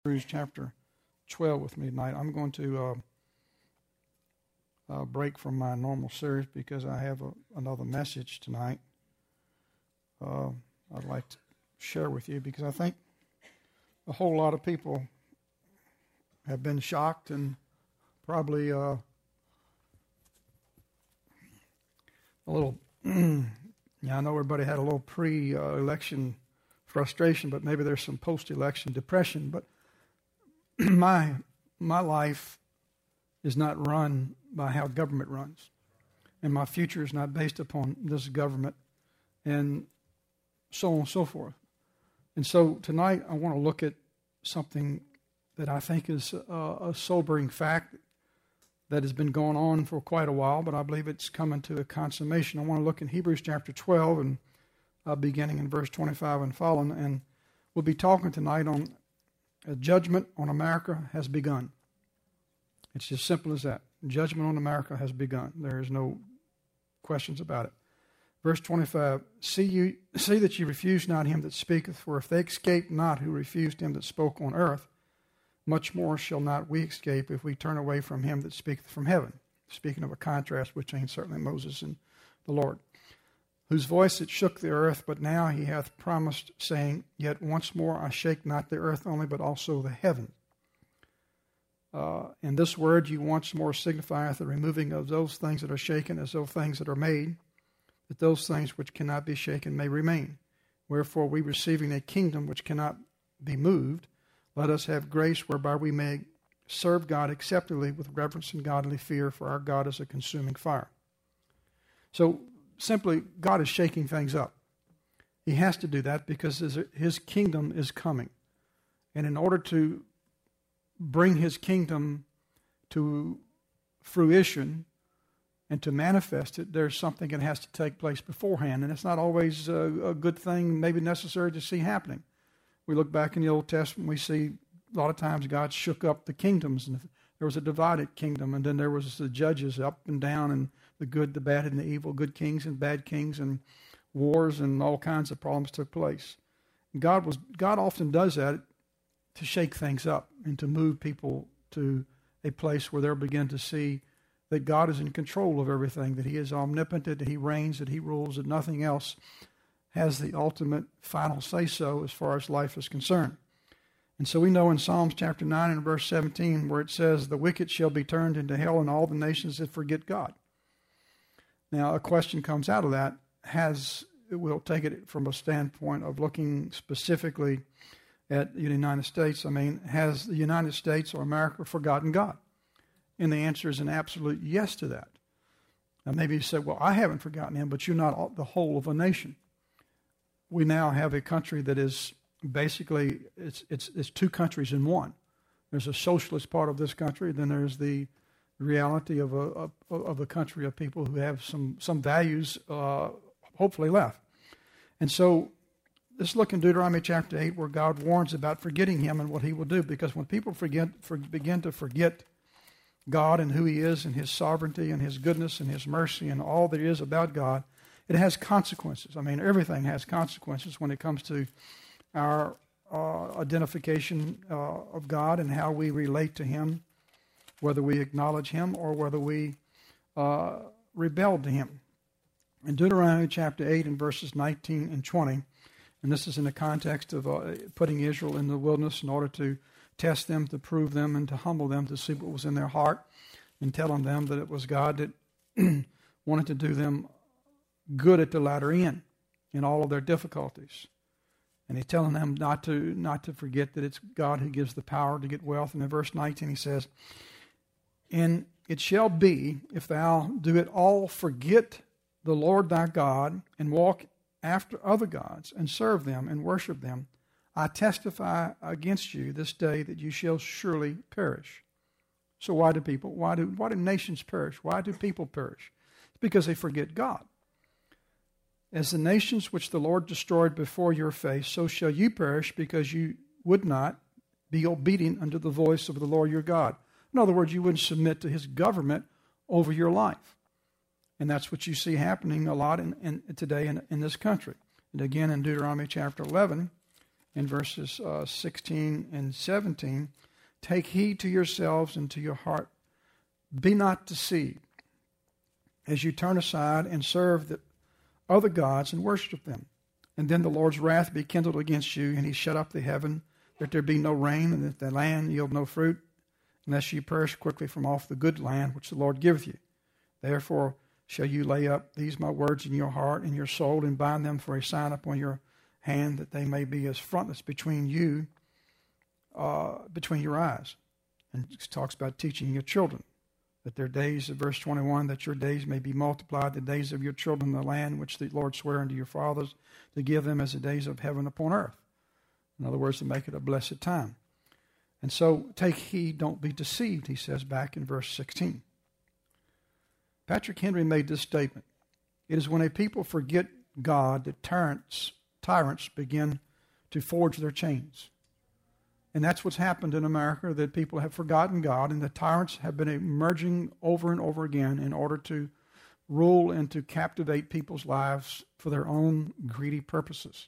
Hebrews chapter 12 with me tonight. I'm going to break from my normal series because I have another message tonight I'd like to share with you, because I think a whole lot of people have been shocked and probably a little, I know everybody had a little pre-election frustration, but maybe there's some post-election depression. But my life is not run by how government runs, and my future is not based upon this government, and so on and so forth. And so tonight I want to look at something that I think is a sobering fact that has been going on for quite a while, but I believe it's coming to a consummation. I want to look in Hebrews chapter 12 and beginning in verse 25 and following, and we'll be talking tonight on a judgment on America has begun. It's just simple as that. Judgment on America has begun. There is no questions about it. Verse 25, see that you refuse not him that speaketh, for if they escape not who refused him that spoke on earth, much more shall not we escape if we turn away from him that speaketh from heaven. Speaking of a contrast between certainly Moses and the Lord, whose voice it shook the earth, but now he hath promised, saying, yet once more I shake not the earth only, but also the heaven. And this word you once more signifieth the removing of those things that are shaken as those things that are made, that those things which cannot be shaken may remain. Wherefore we, receiving a kingdom which cannot be moved, let us have grace whereby we may serve God acceptably with reverence and godly fear, for our God is a consuming fire. So simply, God is shaking things up. He has to do that because his kingdom is coming. And in order to bring his kingdom to fruition and to manifest it, there's something that has to take place beforehand. And it's not always a good thing, maybe necessary to see happening. We look back in the Old Testament, we see a lot of times God shook up the kingdoms. And there was a divided kingdom, and then there was the judges up and down, and the good, the bad, and the evil, good kings and bad kings, and wars and all kinds of problems took place. And God often does that to shake things up and to move people to a place where they'll begin to see that God is in control of everything, that he is omnipotent, that he reigns, that he rules, that nothing else has the ultimate final say-so as far as life is concerned. And so we know in Psalms chapter 9 and verse 17 where it says, the wicked shall be turned into hell, and all the nations that forget God. Now, a question comes out of that. We'll take it from a standpoint of looking specifically at the United States. Has the United States or America forgotten God? And the answer is an absolute yes to that. Now, maybe you say, well, I haven't forgotten him, but you're not the whole of a nation. We now have a country that is basically, it's two countries in one. There's a socialist part of this country, then there's the reality of a country of people who have some values hopefully left. And so let's look in Deuteronomy chapter 8 where God warns about forgetting him and what he will do, because when people begin to forget God and who he is and his sovereignty and his goodness and his mercy and all there is about God, it has consequences. Everything has consequences when it comes to our identification of God and how we relate to him, whether we acknowledge him or whether we rebel to him. In Deuteronomy chapter 8 and verses 19 and 20, and this is in the context of putting Israel in the wilderness in order to test them, to prove them, and to humble them, to see what was in their heart, and telling them that it was God that wanted to do them good at the latter end in all of their difficulties. And he's telling them not to forget that it's God who gives the power to get wealth. And in verse 19 he says, and it shall be, if thou do it all forget the Lord thy God, and walk after other gods, and serve them, and worship them, I testify against you this day that you shall surely perish. So why do nations perish? Why do people perish? It's because they forget God. As the nations which the Lord destroyed before your face, so shall you perish, because you would not be obedient unto the voice of the Lord your God. In other words, you wouldn't submit to his government over your life. And that's what you see happening a lot today in this country. And again in Deuteronomy chapter 11 in verses 16 and 17, take heed to yourselves and to your heart. Be not deceived as you turn aside and serve the other gods and worship them. And then the Lord's wrath be kindled against you, and he shut up the heaven, that there be no rain, and that the land yield no fruit, unless ye perish quickly from off the good land which the Lord giveth you. Therefore shall you lay up these my words in your heart and your soul, and bind them for a sign upon your hand, that they may be as frontlets between your eyes. And it talks about teaching your children, that their days, verse 21, that your days may be multiplied, the days of your children in the land which the Lord sware unto your fathers, to give them as the days of heaven upon earth. In other words, to make it a blessed time. And so, take heed, don't be deceived, he says back in verse 16. Patrick Henry made this statement: it is when a people forget God that tyrants begin to forge their chains. And that's what's happened in America, that people have forgotten God, and the tyrants have been emerging over and over again in order to rule and to captivate people's lives for their own greedy purposes.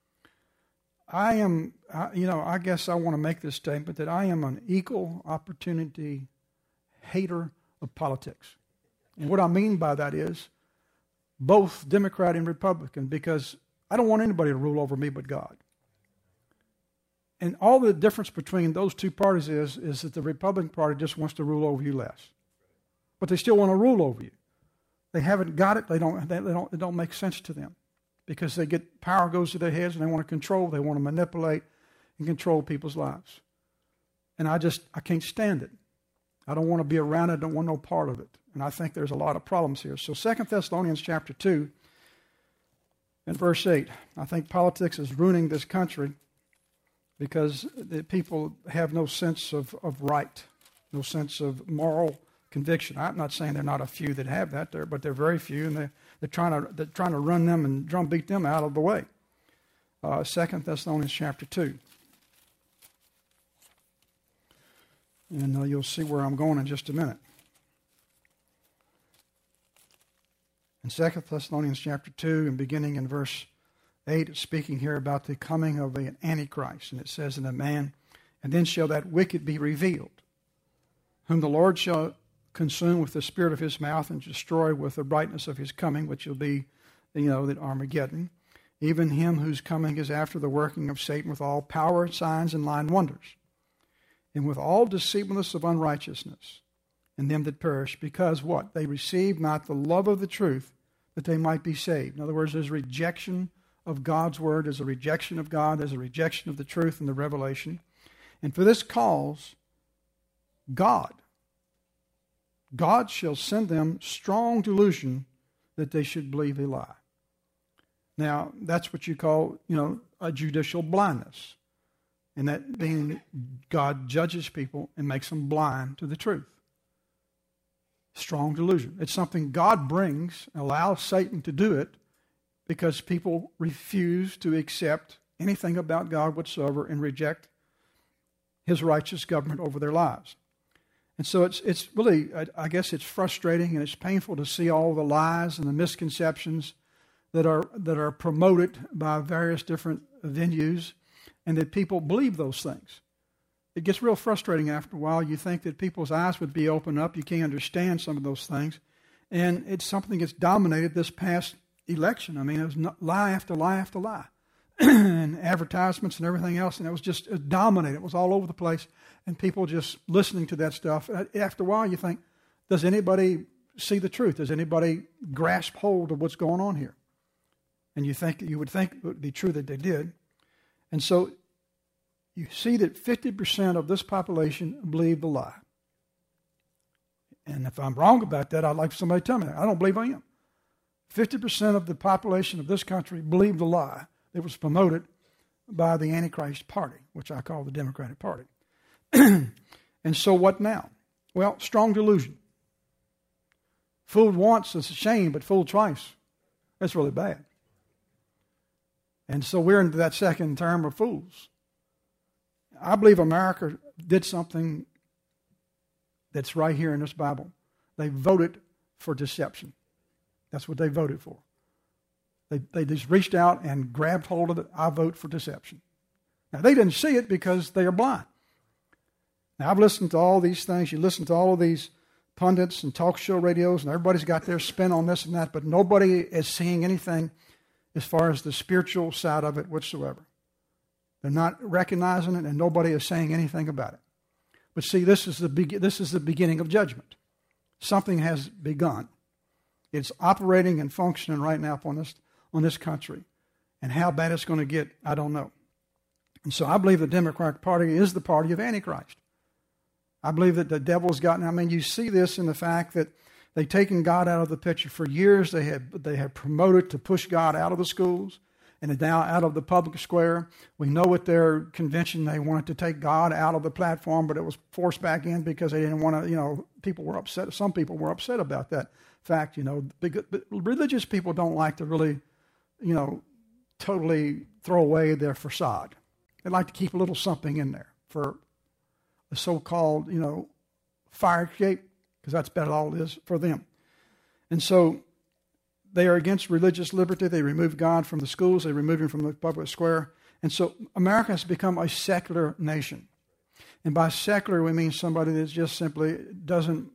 I guess I want to make this statement that I am an equal opportunity hater of politics. And what I mean by that is both Democrat and Republican, because I don't want anybody to rule over me but God. And all the difference between those two parties is that the Republican Party just wants to rule over you less. But they still want to rule over you. They haven't got it. It don't make sense to them, because they get power goes to their heads and they want to control, they want to manipulate and control people's lives. And I can't stand it. I don't want to be around it. I don't want no part of it. And I think there's a lot of problems here. So 2 Thessalonians chapter 2 and verse 8, I think politics is ruining this country because the people have no sense of right, no sense of moral conviction. I'm not saying there are not a few that have that there, but they're very few, and they're trying to run them and drumbeat them out of the way. 2 Thessalonians chapter 2. And you'll see where I'm going in just a minute. In 2 Thessalonians chapter 2, and beginning in verse 8, it's speaking here about the coming of an Antichrist. And it says, "In a man, and then shall that wicked be revealed, whom the Lord shall consume with the spirit of his mouth and destroy with the brightness of his coming," which will be, that Armageddon. "Even him whose coming is after the working of Satan with all power, signs, and lying wonders, and with all deceitfulness of unrighteousness in them that perish, because" what? "They receive not the love of the truth, that they might be saved." In other words, there's rejection of God's word, there's a rejection of God, there's a rejection of the truth and the revelation. "And for this cause, God shall send them strong delusion, that they should believe a lie." Now, that's what you call, a judicial blindness. And that being God judges people and makes them blind to the truth. Strong delusion. It's something God brings, allows Satan to do it, because people refuse to accept anything about God whatsoever and reject his righteous government over their lives. And so it's really, I guess it's frustrating and it's painful to see all the lies and the misconceptions that are promoted by various different venues, and that people believe those things. It gets real frustrating after a while. You think that people's eyes would be opened up. You can't understand some of those things. And it's something that's dominated this past election. I mean, it was lie after lie after lie. And advertisements and everything else. And it was just dominated. It was all over the place. And people just listening to that stuff. After a while, you think, does anybody see the truth? Does anybody grasp hold of what's going on here? And you would think it would be true that they did. And so you see that 50% of this population believe the lie. And if I'm wrong about that, I'd like somebody to tell me that. I don't believe I am. 50% of the population of this country believe the lie that was promoted by the Antichrist party, which I call the Democratic Party. And so what now? Well, strong delusion. Fooled once is a shame, but fooled twice, that's really bad. And so we're into that second term of fools. I believe America did something that's right here in this Bible. They voted for deception. That's what they voted for. They just reached out and grabbed hold of it. I vote for deception. Now, they didn't see it because they are blind. Now, I've listened to all these things. You listen to all of these pundits and talk show radios, and everybody's got their spin on this and that, but nobody is seeing anything as far as the spiritual side of it whatsoever. They're not recognizing it, and nobody is saying anything about it. But see, this is the beginning of judgment. Something has begun. It's operating and functioning right now on this country. And how bad it's going to get, I don't know. And so I believe the Democratic Party is the party of Antichrist. I believe that the devil's gotten, you see this in the fact that they've taken God out of the picture. For years they had promoted to push God out of the schools and now out of the public square. We know at their convention they wanted to take God out of the platform, but it was forced back in because they didn't want to, people were upset. Some people were upset about that fact, But religious people don't like to really, totally throw away their facade. They like to keep a little something in there for the so-called, fire escape, because that's about all it is for them. And so they are against religious liberty. They remove God from the schools. They remove him from the public square. And so America has become a secular nation. And by secular, we mean somebody that just simply doesn't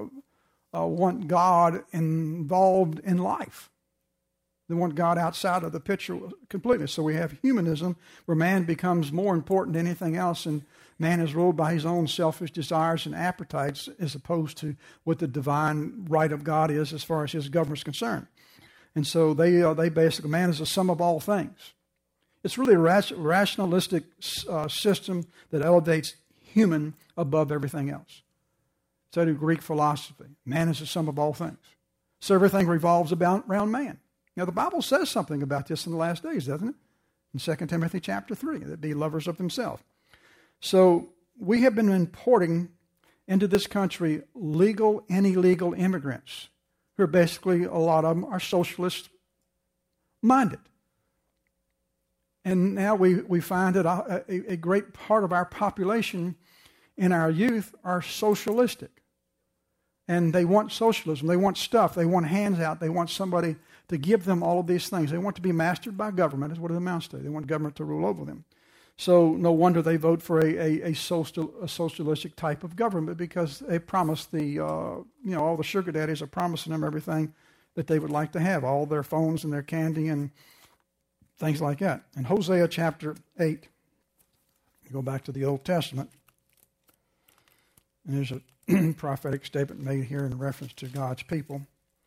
want God involved in life. They want God outside of the picture completely. So we have humanism, where man becomes more important than anything else, and man is ruled by his own selfish desires and appetites as opposed to what the divine right of God is as far as his government is concerned. And so they basically, man is the sum of all things. It's really a rationalistic system that elevates human above everything else. So do Greek philosophy. Man is the sum of all things. So everything revolves around man. Now, the Bible says something about this in the last days, doesn't it? In 2 Timothy chapter 3, that be lovers of themselves. So we have been importing into this country legal and illegal immigrants who are basically, a lot of them are socialist-minded. And now we find that a great part of our population and our youth are socialistic. And they want socialism. They want stuff. They want hands out. They want somebody to give them all of these things. They want to be mastered by government, is what it amounts to. They want government to rule over them. So no wonder they vote for a socialistic type of government, because they promise all the sugar daddies are promising them everything that they would like to have, all their phones and their candy and things like that. In Hosea chapter 8, go back to the Old Testament, and there's a prophetic statement made here in reference to God's people.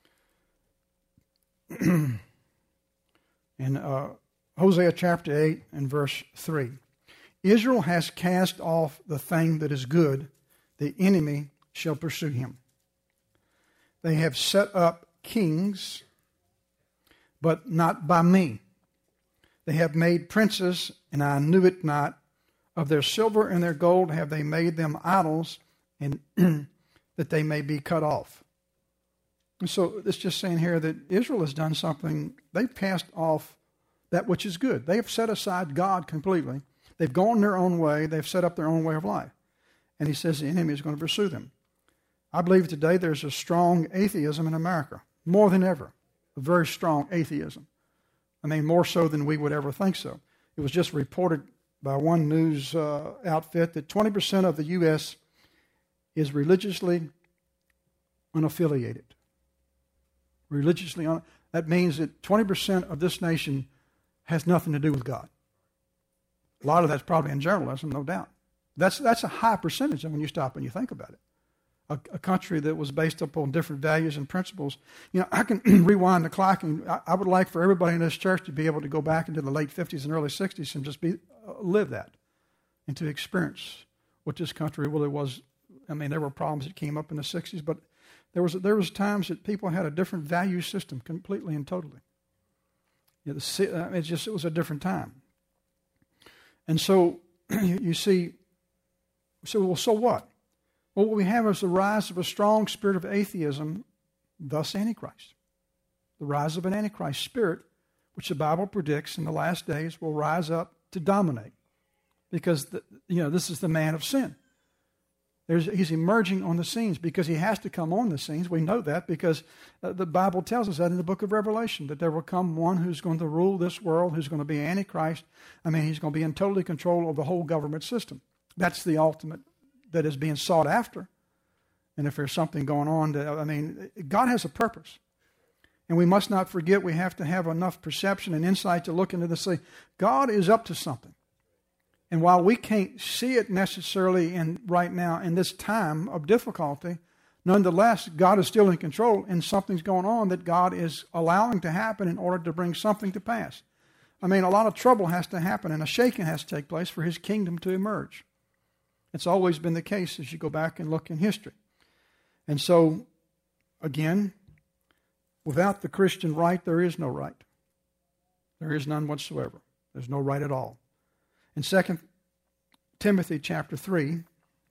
In Hosea chapter 8 and verse 3, Israel has cast off the thing that is good, the enemy shall pursue him. They have set up kings, but not by me. They have made princes, and I knew it not. Of their silver and their gold have they made them idols, and that they may be cut off. And so it's just saying here that Israel has done something. They've cast off that which is good. They have set aside God completely. They've gone their own way. They've set up their own way of life. And he says the enemy is going to pursue them. I believe today there's a strong atheism in America, more than ever. A very strong atheism. More so than we would ever think so. It was just reported by one news outfit that 20% of the U.S. is religiously unaffiliated. That means that 20% of this nation has nothing to do with God. A lot of that's probably in journalism, no doubt. That's a high percentage when you stop and you think about it. A country that was based upon different values and principles. I can rewind the clock, and I would like for everybody in this church to be able to go back into the late 50s and early 60s and just live that and to experience what this country really was. There were problems that came up in the 60s, but there was times that people had a different value system completely and totally. It was a different time. And so you see, so what? Well, what we have is the rise of a strong spirit of atheism, thus Antichrist. The rise of an Antichrist spirit, which the Bible predicts in the last days will rise up to dominate. Because, this is the man of sin. He's emerging on the scenes because he has to come on the scenes. We know that because the Bible tells us that in the book of Revelation, that there will come one who's going to rule this world, who's going to be Antichrist. He's going to be in totally control of the whole government system. That's the ultimate that is being sought after. And if there's something going on, God has a purpose. And we must not forget we have to have enough perception and insight to look into this and say, God is up to something. And while we can't see it necessarily right now in this time of difficulty, nonetheless, God is still in control and something's going on that God is allowing to happen in order to bring something to pass. A lot of trouble has to happen and a shaking has to take place for his kingdom to emerge. It's always been the case as you go back and look in history. And so, again, without the Christian right, there is no right. There is none whatsoever. There's no right at all. In 2 Timothy chapter 3,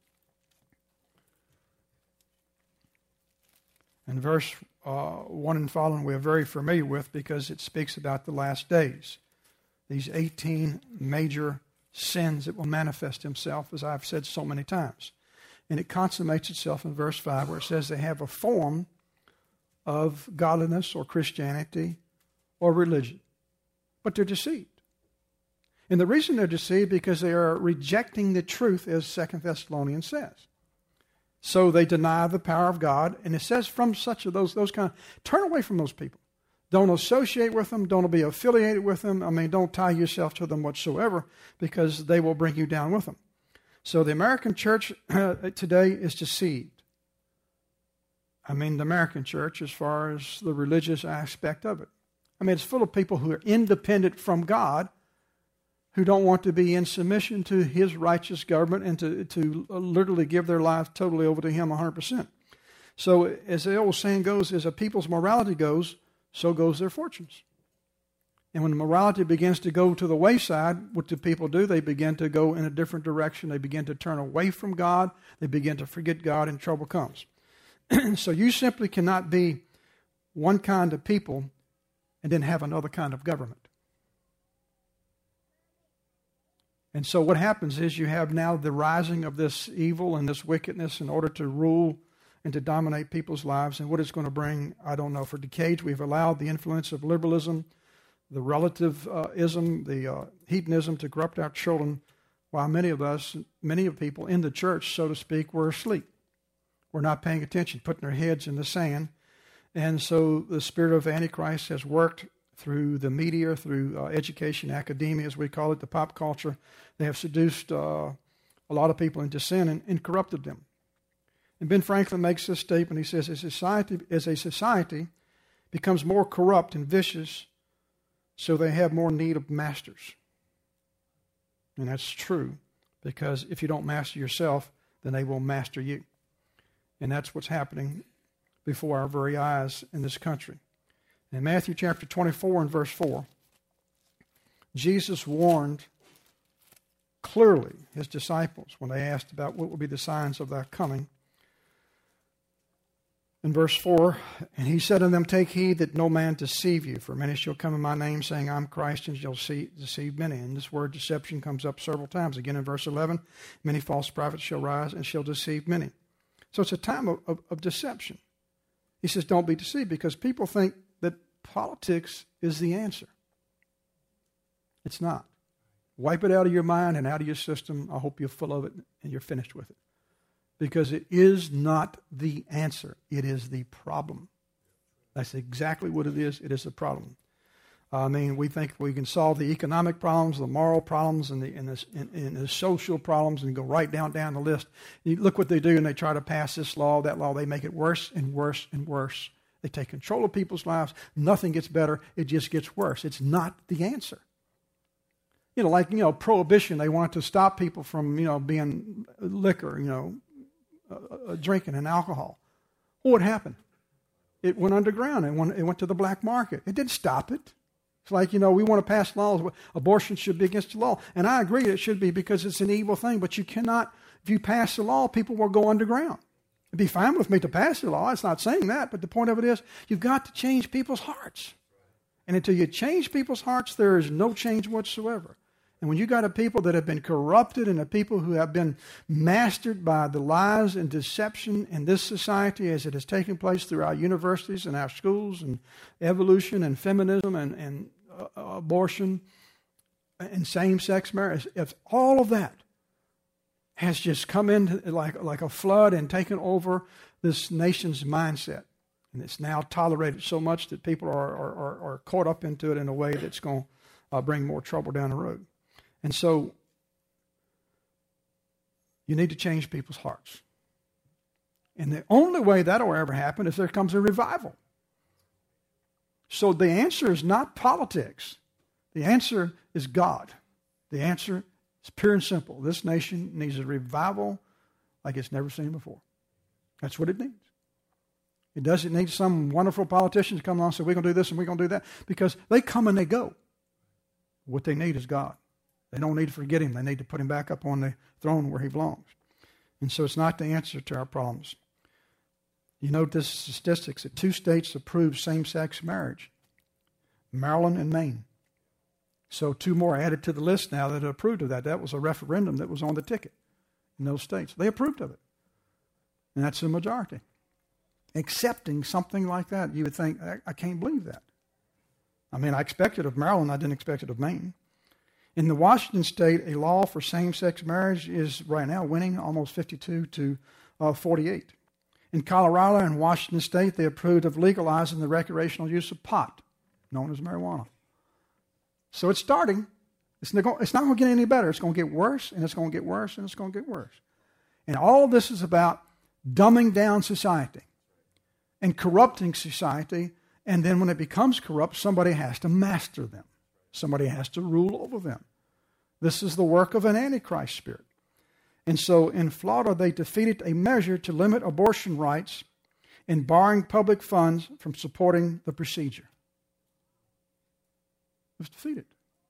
and verse 1 and following we are very familiar with because it speaks about the last days. These 18 major sins that will manifest himself, as I've said so many times. And it consummates itself in verse 5 where it says they have a form of godliness or Christianity or religion, but they're deceived. And the reason they're deceived because they are rejecting the truth, as 2 Thessalonians says. So they deny the power of God, and it says from such of those kind of, turn away from those people. Don't associate with them. Don't be affiliated with them. Don't tie yourself to them whatsoever because they will bring you down with them. So the American church today is deceived. The American church as far as the religious aspect of it. It's full of people who are independent from God, who don't want to be in submission to his righteous government and to literally give their lives totally over to him 100%. So as the old saying goes, as a people's morality goes, so goes their fortunes. And when the morality begins to go to the wayside, what do people do? They begin to go in a different direction. They begin to turn away from God. They begin to forget God and trouble comes. So you simply cannot be one kind of people and then have another kind of government. And so what happens is you have now the rising of this evil and this wickedness in order to rule and to dominate people's lives. And what it's going to bring, I don't know. For decades, we've allowed the influence of liberalism, the relativism, the hedonism to corrupt our children, while many of people in the church, so to speak, were asleep. We're not paying attention, putting their heads in the sand. And so the spirit of Antichrist has worked through the media, through education, academia, as we call it, the pop culture. They have seduced a lot of people into sin and corrupted them. And Ben Franklin makes this statement. He says, as a society becomes more corrupt and vicious, so they have more need of masters. And that's true, because if you don't master yourself, then they will master you. And that's what's happening before our very eyes in this country. In Matthew chapter 24 and verse 4, Jesus warned clearly his disciples when they asked about what would be the signs of thy coming. In verse 4, and he said unto them, take heed that no man deceive you, for many shall come in my name, saying, I'm Christ, and shall deceive many. And this word deception comes up several times. Again in verse 11, many false prophets shall rise and shall deceive many. So it's a time of deception. He says, don't be deceived, because people think that politics is the answer. It's not. Wipe it out of your mind and out of your system. I hope you're full of it and you're finished with it. Because it is not the answer. It is the problem. That's exactly what it is. It is a problem. We think we can solve the economic problems, the moral problems, and the social problems, and go right down the list. You look what they do, and they try to pass this law, that law. They make it worse and worse and worse. They take control of people's lives. Nothing gets better. It just gets worse. It's not the answer. Prohibition. They want to stop people from, being liquor, drinking and alcohol. What happened? It went underground. It went to the black market. It didn't stop it. It's like, we want to pass laws. Abortion should be against the law. And I agree it should be, because it's an evil thing. But you cannot, if you pass the law, people will go underground. It'd be fine with me to pass the law. It's not saying that. But the point of it is, you've got to change people's hearts. And until you change people's hearts, there is no change whatsoever. And when you got a people that have been corrupted and a people who have been mastered by the lies and deception in this society as it has taken place through our universities and our schools and evolution and feminism and abortion and same-sex marriage, if all of that has just come in like a flood and taken over this nation's mindset, and it's now tolerated so much that people are caught up into it in a way that's going to bring more trouble down the road. And so you need to change people's hearts. And the only way that will ever happen is there comes a revival. So the answer is not politics. The answer is God. The answer is pure and simple. This nation needs a revival like it's never seen before. That's what it needs. It doesn't need some wonderful politicians to come along and say, we're going to do this and we're going to do that, because they come and they go. What they need is God. They don't need to forget him. They need to put him back up on the throne where he belongs. And so it's not the answer to our problems. You note this statistics that 2 states approved same-sex marriage, Maryland and Maine. So 2 more added to the list now that approved of that. That was a referendum that was on the ticket in those states. They approved of it. And that's the majority. Accepting something like that, you would think, I can't believe that. I mean, I expected of Maryland, I didn't expect it of Maine. In the Washington state, a law for same-sex marriage is right now winning almost 52 to 48. In Colorado and Washington state, they approved of legalizing the recreational use of pot, known as marijuana. So it's starting. It's not going to get any better. It's going to get worse, and it's going to get worse, and it's going to get worse. And all of this is about dumbing down society and corrupting society. And then when it becomes corrupt, somebody has to master them. Somebody has to rule over them. This is the work of an Antichrist spirit. And so in Florida, they defeated a measure to limit abortion rights in barring public funds from supporting the procedure. It was defeated.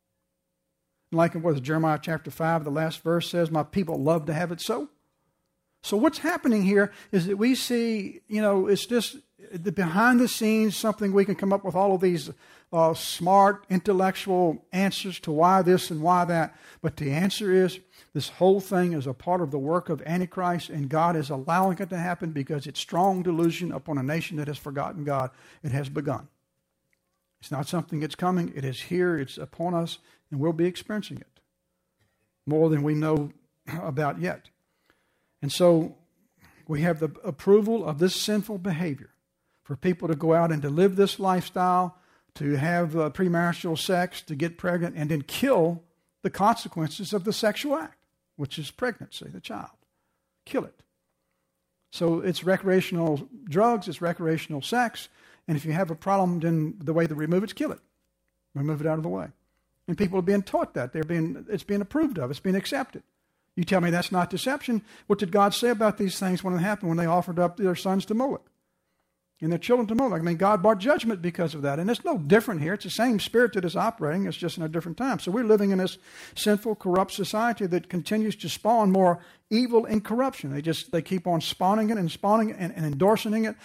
Like in Jeremiah chapter 5, the last verse says, my people love to have it so. So what's happening here is that we see, it's just the behind the scenes, something we can come up with all of these smart, intellectual answers to why this and why that. But the answer is this whole thing is a part of the work of Antichrist, and God is allowing it to happen because it's strong delusion upon a nation that has forgotten God. It has begun. It's not something that's coming. It is here. It's upon us, and we'll be experiencing it more than we know about yet. And so we have the approval of this sinful behavior for people to go out and to live this lifestyle, to have premarital sex, to get pregnant, and then kill the consequences of the sexual act, which is pregnancy, the child. Kill it. So it's recreational drugs, it's recreational sex, and if you have a problem, then the way to remove it is kill it. Remove it out of the way. And people are being taught that. It's being approved of. It's being accepted. You tell me that's not deception. What did God say about these things when it happened, when they offered up their sons to Moloch and their children to Moloch? I mean, God brought judgment because of that. And it's no different here. It's the same spirit that is operating. It's just in a different time. So we're living in this sinful, corrupt society that continues to spawn more evil and corruption. They keep on spawning it and endorsing it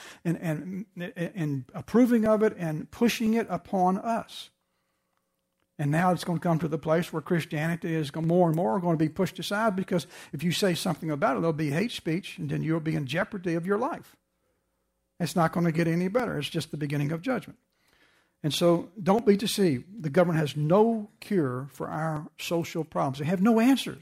and approving of it and pushing it upon us. And now it's going to come to the place where Christianity is more and more going to be pushed aside, because if you say something about it, there'll be hate speech, and then you'll be in jeopardy of your life. It's not going to get any better. It's just the beginning of judgment. And so don't be deceived. The government has no cure for our social problems. They have no answers.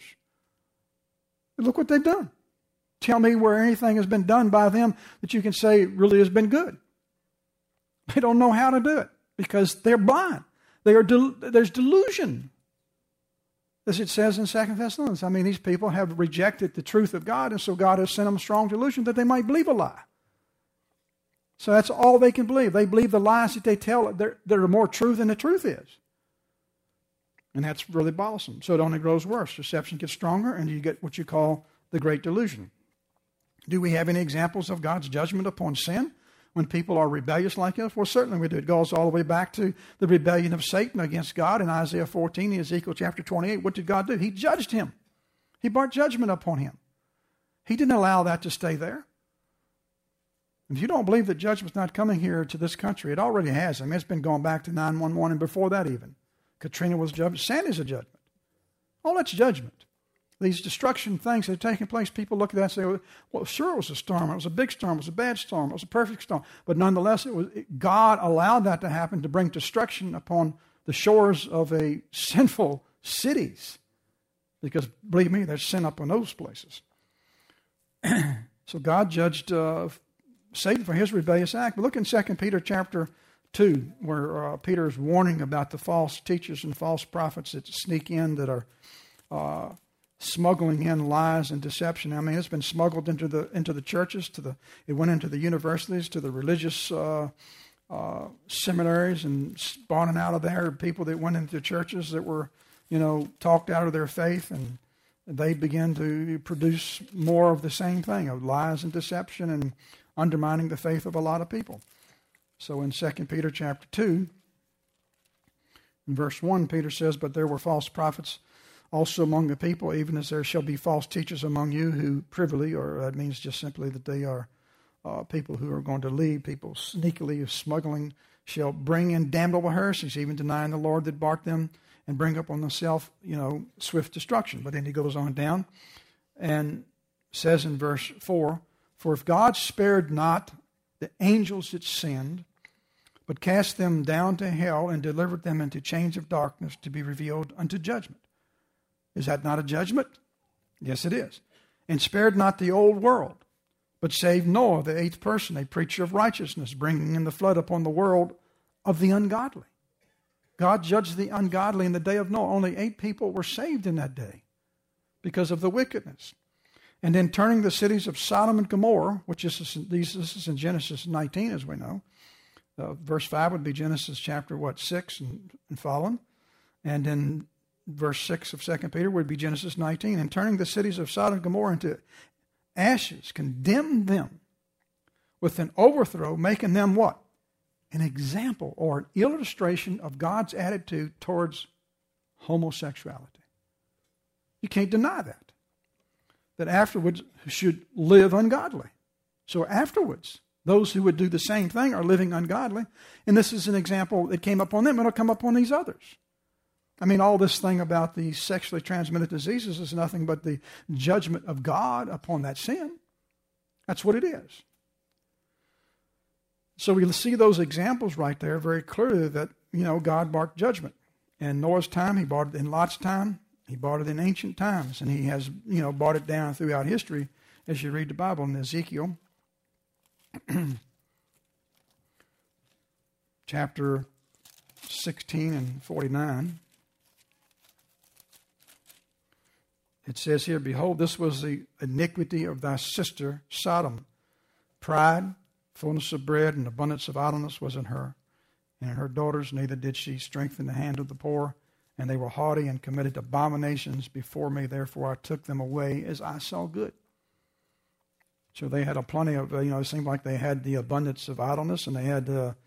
Look what they've done. Tell me where anything has been done by them that you can say really has been good. They don't know how to do it because they're blind. There's delusion, as it says in 2 Thessalonians. I mean, these people have rejected the truth of God, and so God has sent them strong delusion that they might believe a lie. So that's all they can believe. They believe the lies that they tell. There are more truth than the truth is. And that's really bothersome. So it only grows worse. Deception gets stronger, and you get what you call the great delusion. Do we have any examples of God's judgment upon sin when people are rebellious like us? Well, certainly we do. It goes all the way back to the rebellion of Satan against God in Isaiah 14, Ezekiel chapter 28. What did God do? He judged him. He brought judgment upon him. He didn't allow that to stay there. If you don't believe that judgment's not coming here to this country, it already has. I mean, it's been going back to 9/11 and before that even. Katrina was judged. Sandy's a judgment. All that's judgment. These destruction things that are taking place, people look at that and say, well, sure it was a storm. It was a big storm. It was a bad storm. It was a perfect storm. But nonetheless, God allowed that to happen to bring destruction upon the shores of a sinful cities. Because, believe me, there's sin up in those places. So God judged Satan for his rebellious act. But look in 2 Peter chapter 2, where Peter is warning about the false teachers and false prophets that sneak in, that are smuggling in lies and deception. I mean, it's been smuggled into the churches, it went into the universities, to the religious seminaries, and spawning out of there people that went into churches that were, talked out of their faith, and they began to produce more of the same thing, of lies and deception and undermining the faith of a lot of people. So in 2 Peter chapter 2, in verse 1, Peter says, "But there were false prophets also among the people, even as there shall be false teachers among you who privily," or that means just simply that they are people who are going to lead, people sneakily smuggling, "shall bring in damnable heresies, even denying the Lord that bought them, and bring upon themselves, swift destruction." But then he goes on down and says in verse 4, "For if God spared not the angels that sinned, but cast them down to hell and delivered them into chains of darkness to be revealed unto judgment." Is that not a judgment? Yes, it is. "And spared not the old world, but saved Noah, the eighth person, a preacher of righteousness, bringing in the flood upon the world of the ungodly." God judged the ungodly in the day of Noah. Only 8 people were saved in that day because of the wickedness. "And then turning the cities of Sodom and Gomorrah," which this is in Genesis 19, as we know. Verse 5 would be Genesis chapter 6 and following. And then verse 6 of 2 Peter would be Genesis 19. "And turning the cities of Sodom and Gomorrah into ashes, condemned them with an overthrow, making them" what? "An example," or an illustration of God's attitude towards homosexuality. You can't deny that. That afterwards should live ungodly. So afterwards, those who would do the same thing are living ungodly. And this is an example that came upon them. It'll come upon these others. I mean, all this thing about the sexually transmitted diseases is nothing but the judgment of God upon that sin. That's what it is. So we see those examples right there very clearly that, God brought judgment. In Noah's time, he brought it in Lot's time, he brought it in ancient times, and he has, brought it down throughout history as you read the Bible in Ezekiel chapter 16 and 49. It says here, "Behold, this was the iniquity of thy sister Sodom. Pride, fullness of bread, and abundance of idleness was in her. And in her daughters neither did she strengthen the hand of the poor. And they were haughty and committed abominations before me. Therefore I took them away as I saw good." So they had a plenty of, it seemed like they had the abundance of idleness, and they had,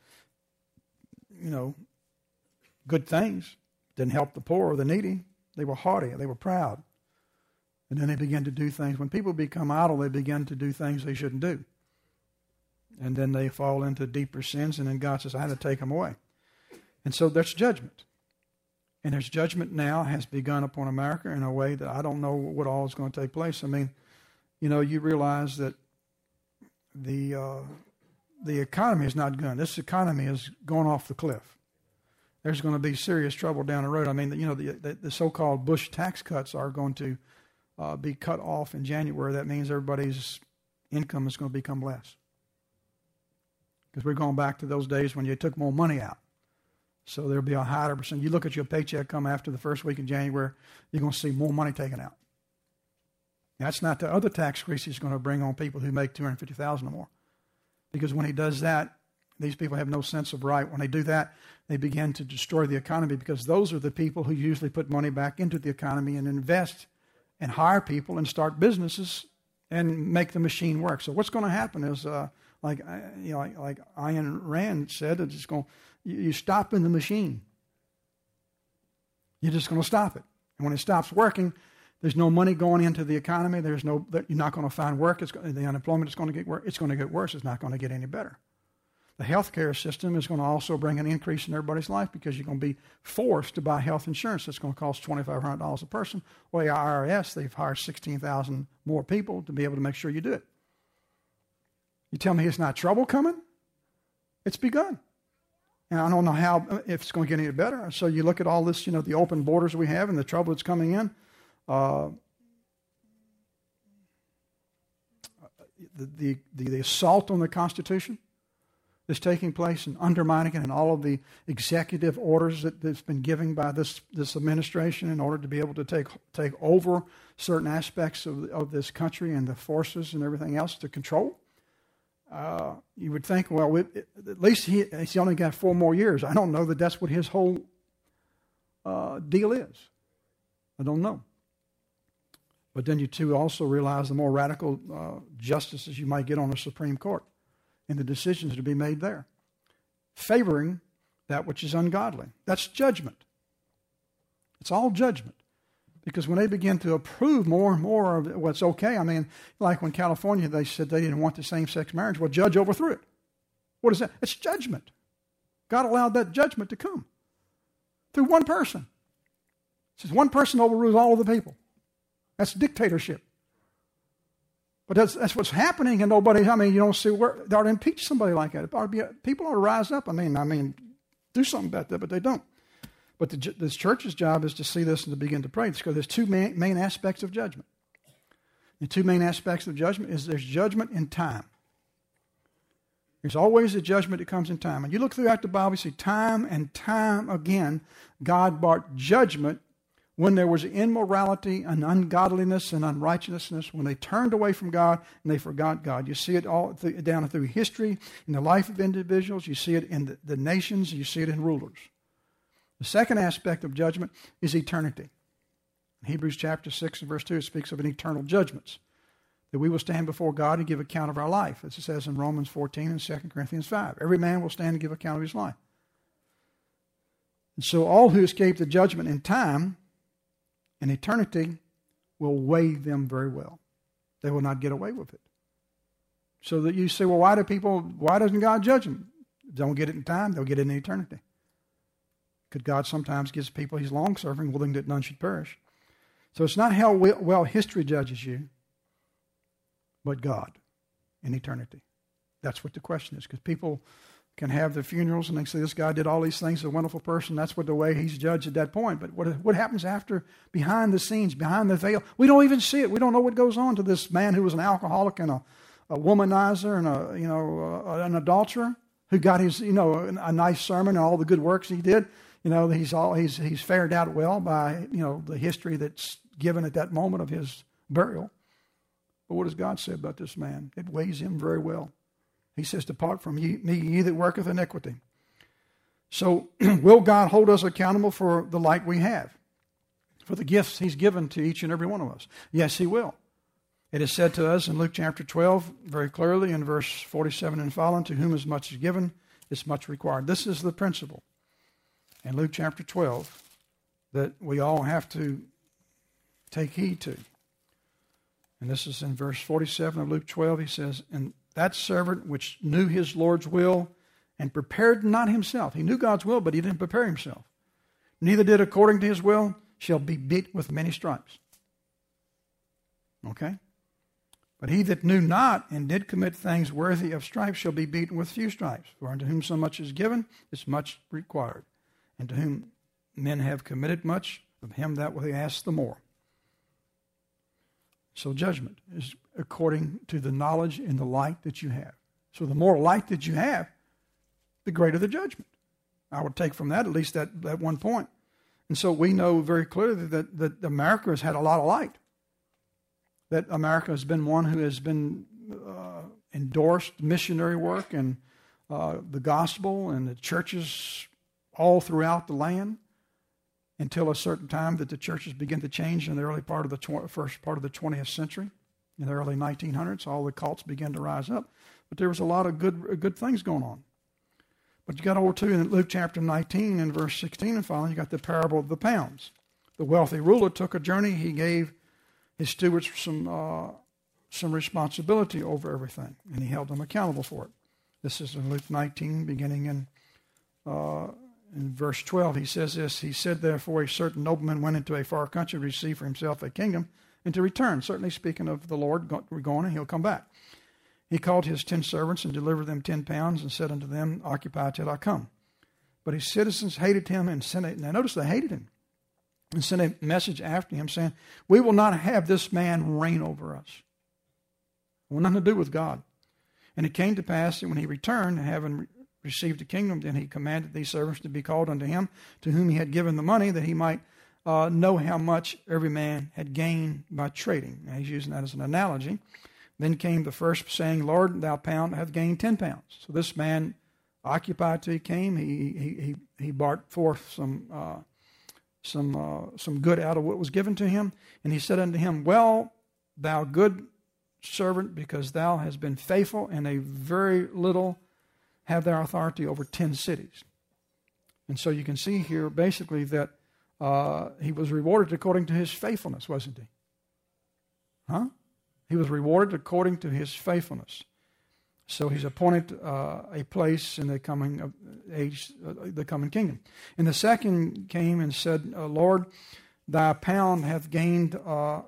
good things. Didn't help the poor or the needy. They were haughty. They were proud. And then they began to do things. When people become idle, they begin to do things they shouldn't do. And then they fall into deeper sins, and then God says, "I had to take them away." And so there's judgment. And there's judgment now has begun upon America in a way that I don't know what all is going to take place. I mean, you realize that the economy is not good. This economy is going off the cliff. There's going to be serious trouble down the road. I mean, the so-called Bush tax cuts are going to be cut off in January. That means everybody's income is going to become less. Because we're going back to those days when you took more money out. So there'll be a higher percent. You look at your paycheck come after the first week in January, you're going to see more money taken out. That's not the other tax increase he's going to bring on people who make $250,000 or more. Because when he does that, these people have no sense of right. When they do that, they begin to destroy the economy, because those are the people who usually put money back into the economy and invest and hire people and start businesses and make the machine work. So what's going to happen is, like Ayn Rand said, it's just going. You stop in the machine. You're just going to stop it. And when it stops working, there's no money going into the economy. You're not going to find work. The unemployment is going to get worse. It's going to get worse. It's not going to get any better. The healthcare system is going to also bring an increase in everybody's life because you're going to be forced to buy health insurance that's going to cost $2,500 a person. Well, the IRS, they've hired 16,000 more people to be able to make sure you do it. You tell me it's not trouble coming? It's begun. And I don't know how, if it's going to get any better. So you look at all this, the open borders we have and the trouble that's coming in. The assault on the Constitution that's taking place and undermining it, and all of the executive orders that's been given by this administration in order to be able to take over certain aspects of this country and the forces and everything else to control. You would think, well, at least he's only got 4 more years. I don't know that that's what his whole deal is. I don't know. But then you too also realize the more radical justices you might get on the Supreme Court and the decisions to be made there, favoring that which is ungodly. That's judgment. It's all judgment. Because when they begin to approve more and more of what's okay, I mean, like when California, they said they didn't want the same-sex marriage. Well, judge overthrew it. What is that? It's judgment. God allowed that judgment to come through one person. It says one person overrules all of the people. That's dictatorship. But that's what's happening, and you don't see where they ought to impeach somebody like that. People ought to rise up. I mean, do something about that, but they don't. But this church's job is to see this and to begin to pray. Because there's 2 main aspects of judgment. The 2 main aspects of judgment is there's judgment in time. There's always a judgment that comes in time. And you look throughout the Bible, you see time and time again, God brought judgment when there was immorality and ungodliness and unrighteousness, when they turned away from God and they forgot God. You see it all down through history, in the life of individuals. You see it in the nations. You see it in rulers. The second aspect of judgment is eternity. In Hebrews chapter 6 and verse 2, it speaks of an eternal judgments, that we will stand before God and give account of our life, as it says in Romans 14 and 2 Corinthians 5. Every man will stand and give account of his life. And so all who escape the judgment in time and eternity will weigh them very well. They will not get away with it. So that you say, well, why doesn't God judge them? Don't get it in time, they'll get it in eternity. Because God sometimes gives people He's long-suffering, willing that none should perish. So it's not how well history judges you, but God in eternity. That's what the question is. Because people can have their funerals and they say, this guy did all these things, a wonderful person. That's what the way he's judged at that point. But what happens after, behind the scenes, behind the veil? We don't even see it. We don't know what goes on to this man who was an alcoholic and a womanizer and an adulterer, who got his, a nice sermon and all the good works he did. He's fared out well by, the history that's given at that moment of his burial. But what does God say about this man? It weighs him very well. He says, depart from me, ye that worketh iniquity. So will God hold us accountable for the light we have, for the gifts He's given to each and every one of us? Yes, He will. It is said to us in Luke chapter 12 very clearly in verse 47 and following, to whom as much is given, is much required. This is the principle in Luke chapter 12 that we all have to take heed to. And this is in verse 47 of Luke 12. He says, and that servant which knew his Lord's will and prepared not himself. He knew God's will, but he didn't prepare himself. Neither did according to his will, shall be beat with many stripes. Okay? But he that knew not and did commit things worthy of stripes shall be beaten with few stripes. For unto whom so much is given, is much required. And to whom men have committed much, of him that will he ask the more. So judgment is according to the knowledge and the light that you have. So the more light that you have, the greater the judgment. I would take from that at least that one point. And so we know very clearly that America has had a lot of light. That America has been one who has been endorsed missionary work and the gospel and the churches all throughout the land, until a certain time that the churches begin to change in the early part of the first part of the 20th century. In the early 1900s, all the cults began to rise up. But there was a lot of good things going on. But you got over to in Luke chapter 19 and verse 16 and following, you got the parable of the pounds. The wealthy ruler took a journey. He gave his stewards some responsibility over everything, and he held them accountable for it. This is in Luke 19, beginning in verse 12. He says this, he said, therefore, a certain nobleman went into a far country to receive for himself a kingdom and to return. Certainly speaking of the Lord, we're going and he'll come back. He called his 10 servants and delivered them 10 pounds and said unto them, occupy till I come. But his citizens hated him and sent now notice they hated him, and sent a message after him saying, we will not have this man reign over us. Well, nothing to do with God. And it came to pass that when he returned, having received the kingdom, then he commanded these servants to be called unto him, to whom he had given the money, that he might know how much every man had gained by trading. Now he's using that as an analogy. Then came the first, saying, Lord, thou pound hath gained 10 pounds. So this man occupied till he came. He brought forth some good out of what was given to him. And he said unto him, well, thou good servant, because thou hast been faithful in a very little, have thou authority over 10 cities. And so you can see here basically that he was rewarded according to his faithfulness, wasn't he? Huh? He was rewarded according to his faithfulness. So he's appointed a place in the coming age, the coming kingdom. And the second came and said, Lord, thy pound hath gained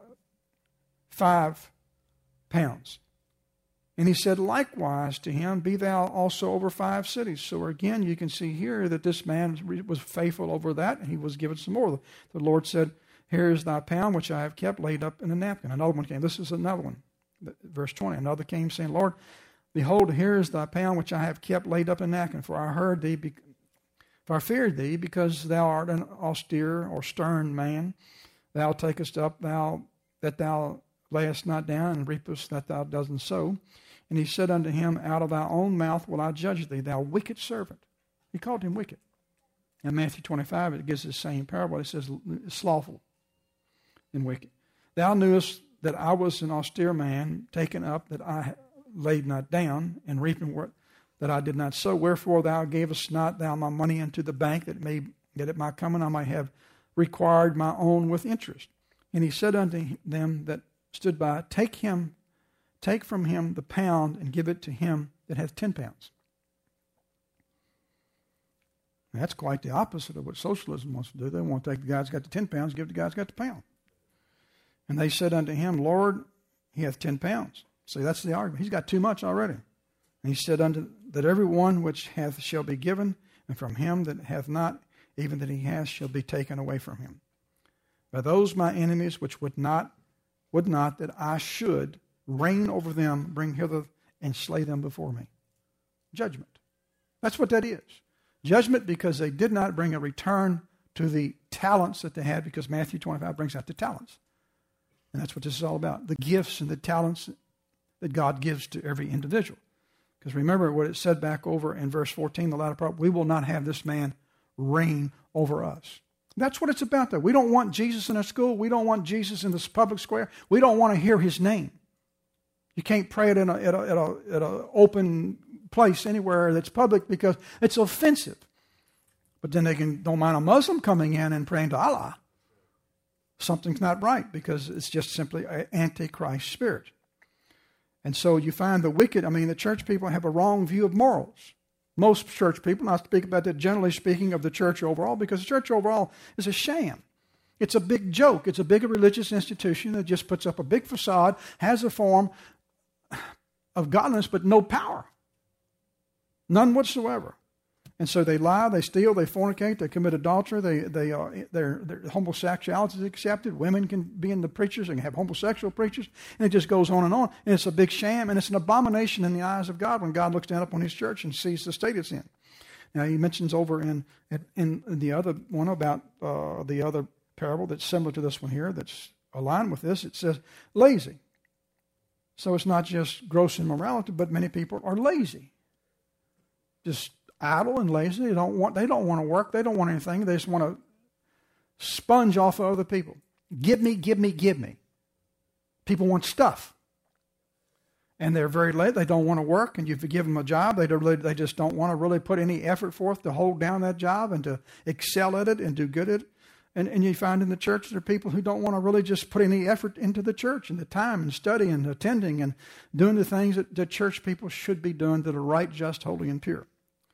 5 pounds. And he said, likewise to him, be thou also over 5 cities. So again, you can see here that this man was faithful over that, and he was given some more. The Lord said, here is thy pound, which I have kept laid up in the napkin. Another one came. This is another one. Verse 20. Another came saying, Lord, behold, here is thy pound, which I have kept laid up in the napkin. For I heard thee, for I feared thee, because thou art an austere or stern man. Thou takest up that thou layest not down, and reapest that thou doesn't sow. And he said unto him, out of thy own mouth will I judge thee, thou wicked servant. He called him wicked. In Matthew 25, it gives the same parable. It says, slothful and wicked. Thou knewest that I was an austere man, taken up that I laid not down, and reaping that I did not sow. Wherefore thou gavest not thou my money into the bank, that at my coming I might have required my own with interest. And he said unto them that stood by, take from him the pound, and give it to him that hath 10 pounds. Now, that's quite the opposite of what socialism wants to do. They want to take the guy that's got the 10 pounds, give the guy that's got the pound. And they said unto him, Lord, he hath 10 pounds. See, that's the argument. He's got too much already. And he said unto that every one which hath shall be given, and from him that hath not, even that he hath, shall be taken away from him. By those my enemies which would not that I should reign over them, bring hither and slay them before me. Judgment. That's what that is. Judgment, because they did not bring a return to the talents that they had, because Matthew 25 brings out the talents. And that's what this is all about. The gifts and the talents that God gives to every individual. Because remember what it said back over in verse 14, the latter part, we will not have this man reign over us. That's what it's about, though. We don't want Jesus in our school. We don't want Jesus in this public square. We don't want to hear his name. You can't pray it at an open place anywhere that's public because it's offensive. But then don't mind a Muslim coming in and praying to Allah. Something's not right because it's just simply an antichrist spirit. And so you find the wicked, the church people have a wrong view of morals. Most church people, not speak about that, generally speaking of the church overall, because the church overall is a sham. It's a big joke. It's a big religious institution that just puts up a big facade, has a form of godliness, but no power. None whatsoever. And so they lie, they steal, they fornicate, they commit adultery, their homosexuality is accepted. Women can be in the preachers, they can have homosexual preachers, and it just goes on. And it's a big sham, and it's an abomination in the eyes of God when God looks down upon his church and sees the state it's in. Now he mentions over in the other one about the other parable that's similar to this one here, that's aligned with this. It says lazy. So it's not just gross immorality, but many people are lazy. Just idle and lazy. They don't want to work. They don't want anything. They just want to sponge off of other people. Give me, give me, give me. People want stuff. And they're very late. They don't want to work. And if you give them a job, they just don't want to really put any effort forth to hold down that job and to excel at it and do good at it. And you find in the church there are people who don't want to really just put any effort into the church and the time and study and attending and doing the things that the church people should be doing that are right, just, holy, and pure.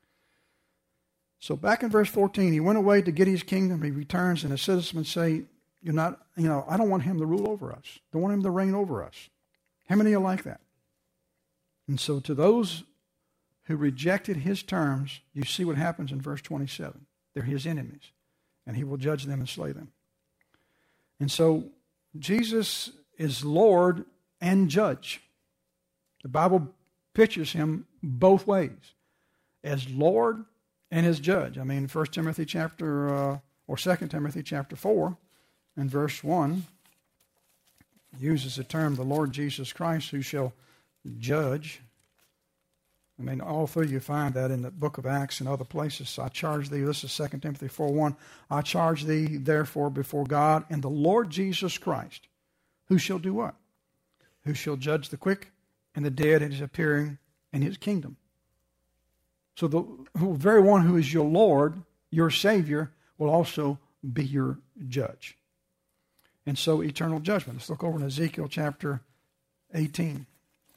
So back in verse 14, he went away to get his kingdom. He returns, and his citizens say, I don't want him to rule over us. Don't want him to reign over us. How many are like that? And so to those who rejected his terms, you see what happens in verse 27. They're his enemies, and he will judge them and slay them. And so Jesus is Lord and judge. The Bible pictures him both ways, as Lord and as judge. I mean, 2 Timothy chapter 4 and verse 1 uses the term the Lord Jesus Christ who shall judge. I mean, all through you find that in the book of Acts and other places. I charge thee, this is 2 Timothy 4:1, I charge thee therefore before God and the Lord Jesus Christ, who shall do what? Who shall judge the quick and the dead at his appearing in his kingdom. So the very one who is your Lord, your Savior, will also be your judge. And so eternal judgment. Let's look over in Ezekiel chapter 18.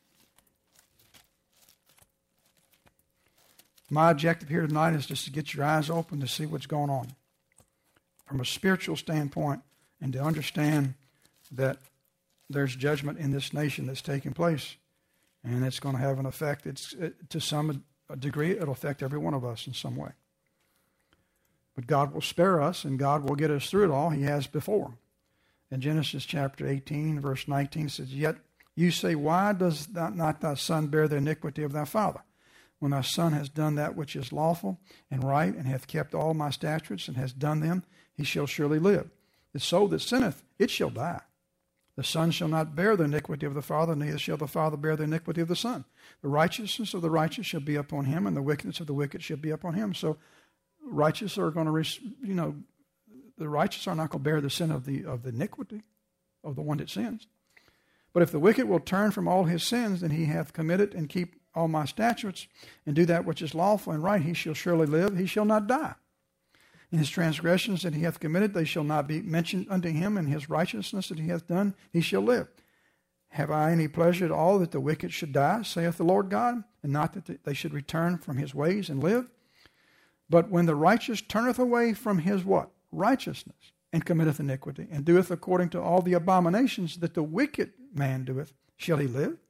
My objective here tonight is just to get your eyes open to see what's going on from a spiritual standpoint and to understand that there's judgment in this nation that's taking place, and it's going to have an effect. To some degree, it'll affect every one of us in some way. But God will spare us, and God will get us through it all. He has before. In Genesis chapter 18, verse 19, it says, Yet you say, Why does not thy son bear the iniquity of thy father? When thy son has done that which is lawful and right, and hath kept all my statutes, and has done them, he shall surely live. The soul that sinneth, it shall die. The son shall not bear the iniquity of the father, neither shall the father bear the iniquity of the son. The righteousness of the righteous shall be upon him, and the wickedness of the wicked shall be upon him. So righteous are going to, the righteous are not going to bear the sin of the iniquity of the one that sins. But if the wicked will turn from all his sins, then he hath committed and keep all my statutes, and do that which is lawful and right, he shall surely live, he shall not die. In his transgressions that he hath committed, they shall not be mentioned unto him, and his righteousness that he hath done, he shall live. Have I any pleasure at all that the wicked should die, saith the Lord God, and not that they should return from his ways and live? But when the righteous turneth away from his what? Righteousness, and committeth iniquity, and doeth according to all the abominations that the wicked man doeth, shall he live?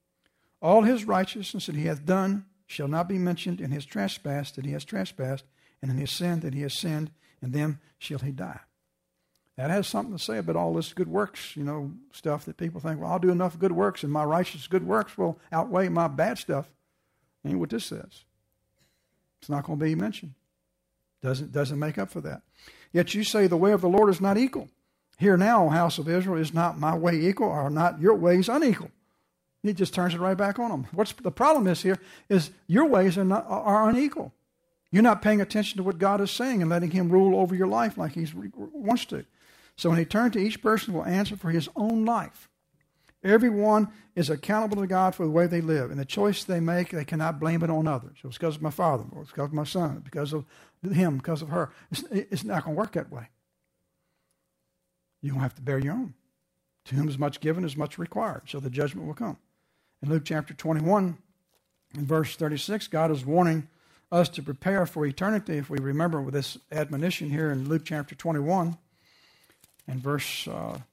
All his righteousness that he hath done shall not be mentioned in his trespass that he has trespassed, and in his sin that he has sinned, and them shall he die. That has something to say about all this good works, stuff that people think, well, I'll do enough good works, and my righteous good works will outweigh my bad stuff. Ain't what this says. It's not going to be mentioned. Doesn't make up for that. Yet you say the way of the Lord is not equal. Hear now, O house of Israel, is not my way equal, or not your ways unequal? He just turns it right back on them. What's the problem is here is your ways are unequal. You're not paying attention to what God is saying and letting him rule over your life like he wants to. So when he turns to each person will answer for his own life. Everyone is accountable to God for the way they live. And the choice they make, they cannot blame it on others. It was because of my father, or it's because of my son, because of him, because of her. It's not going to work that way. You're going to have to bear your own. To whom is much given is much required. So the judgment will come. In Luke chapter 21, in verse 36, God is warning us to prepare for eternity. If we remember with this admonition here in Luke chapter 21, and verse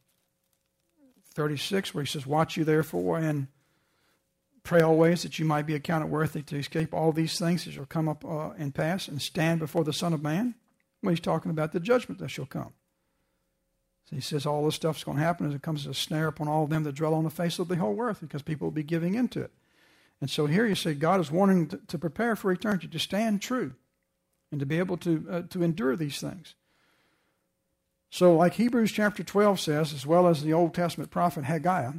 36, where he says, Watch you therefore, and pray always that you might be accounted worthy to escape all these things that shall come up and pass, and stand before the Son of Man. Well, he's talking about the judgment that shall come. So he says all this stuff's going to happen as it comes as a snare upon all of them that dwell on the face of the whole earth, because people will be giving into it. And so here you see God is wanting to prepare for eternity, to stand true, and to be able to endure these things. So like Hebrews chapter 12 says, as well as the Old Testament prophet Haggai,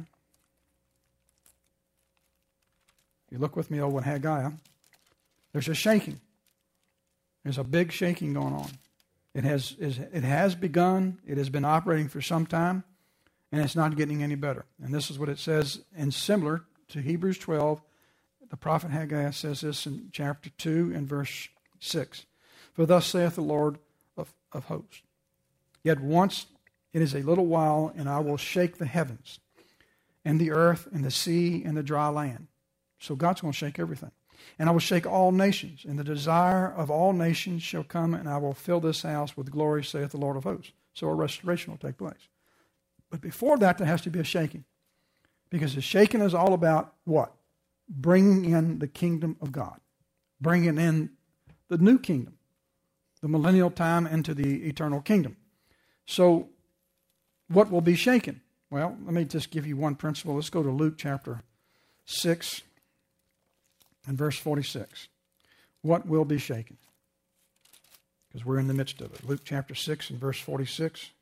you look with me over in Haggai, there's a shaking. There's a big shaking going on. It has begun. It has been operating for some time, and it's not getting any better. And this is what it says, and similar to Hebrews 12, the prophet Haggai says this in chapter 2 and verse 6. For thus saith the Lord of hosts, Yet once it is a little while, and I will shake the heavens and the earth and the sea and the dry land. So God's going to shake everything. And I will shake all nations, and the desire of all nations shall come, and I will fill this house with glory, saith the Lord of hosts. So a restoration will take place. But before that, there has to be a shaking. Because the shaking is all about what? Bringing in the kingdom of God. Bringing in the new kingdom. The millennial time into the eternal kingdom. So, what will be shaken? Well, let me just give you one principle. Let's go to Luke chapter 6 and verse 46. What will be shaken? Because we're in the midst of it. Luke chapter 6 and verse 46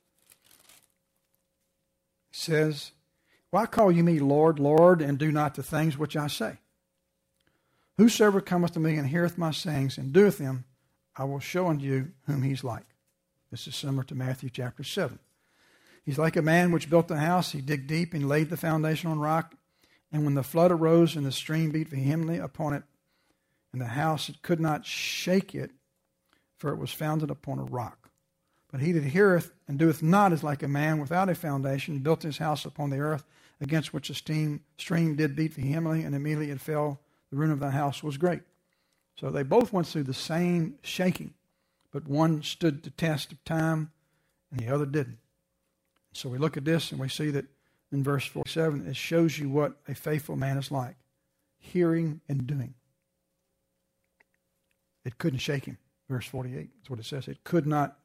says, Why call you me Lord, Lord, and do not the things which I say? Whosoever cometh to me and heareth my sayings and doeth them, I will show unto you whom he's like. This is similar to Matthew chapter 7. He's like a man which built a house. He digged deep and laid the foundation on rock. And when the flood arose and the stream beat vehemently upon it, and the house, it could not shake it, for it was founded upon a rock. But he that heareth and doeth not is like a man without a foundation, built his house upon the earth, against which a stream did beat vehemently, and immediately it fell. The ruin of the house was great. So they both went through the same shaking, but one stood the test of time and the other didn't. So we look at this and we see that in verse 47, it shows you what a faithful man is like. Hearing and doing. It couldn't shake him. Verse 48, that's what it says. It could not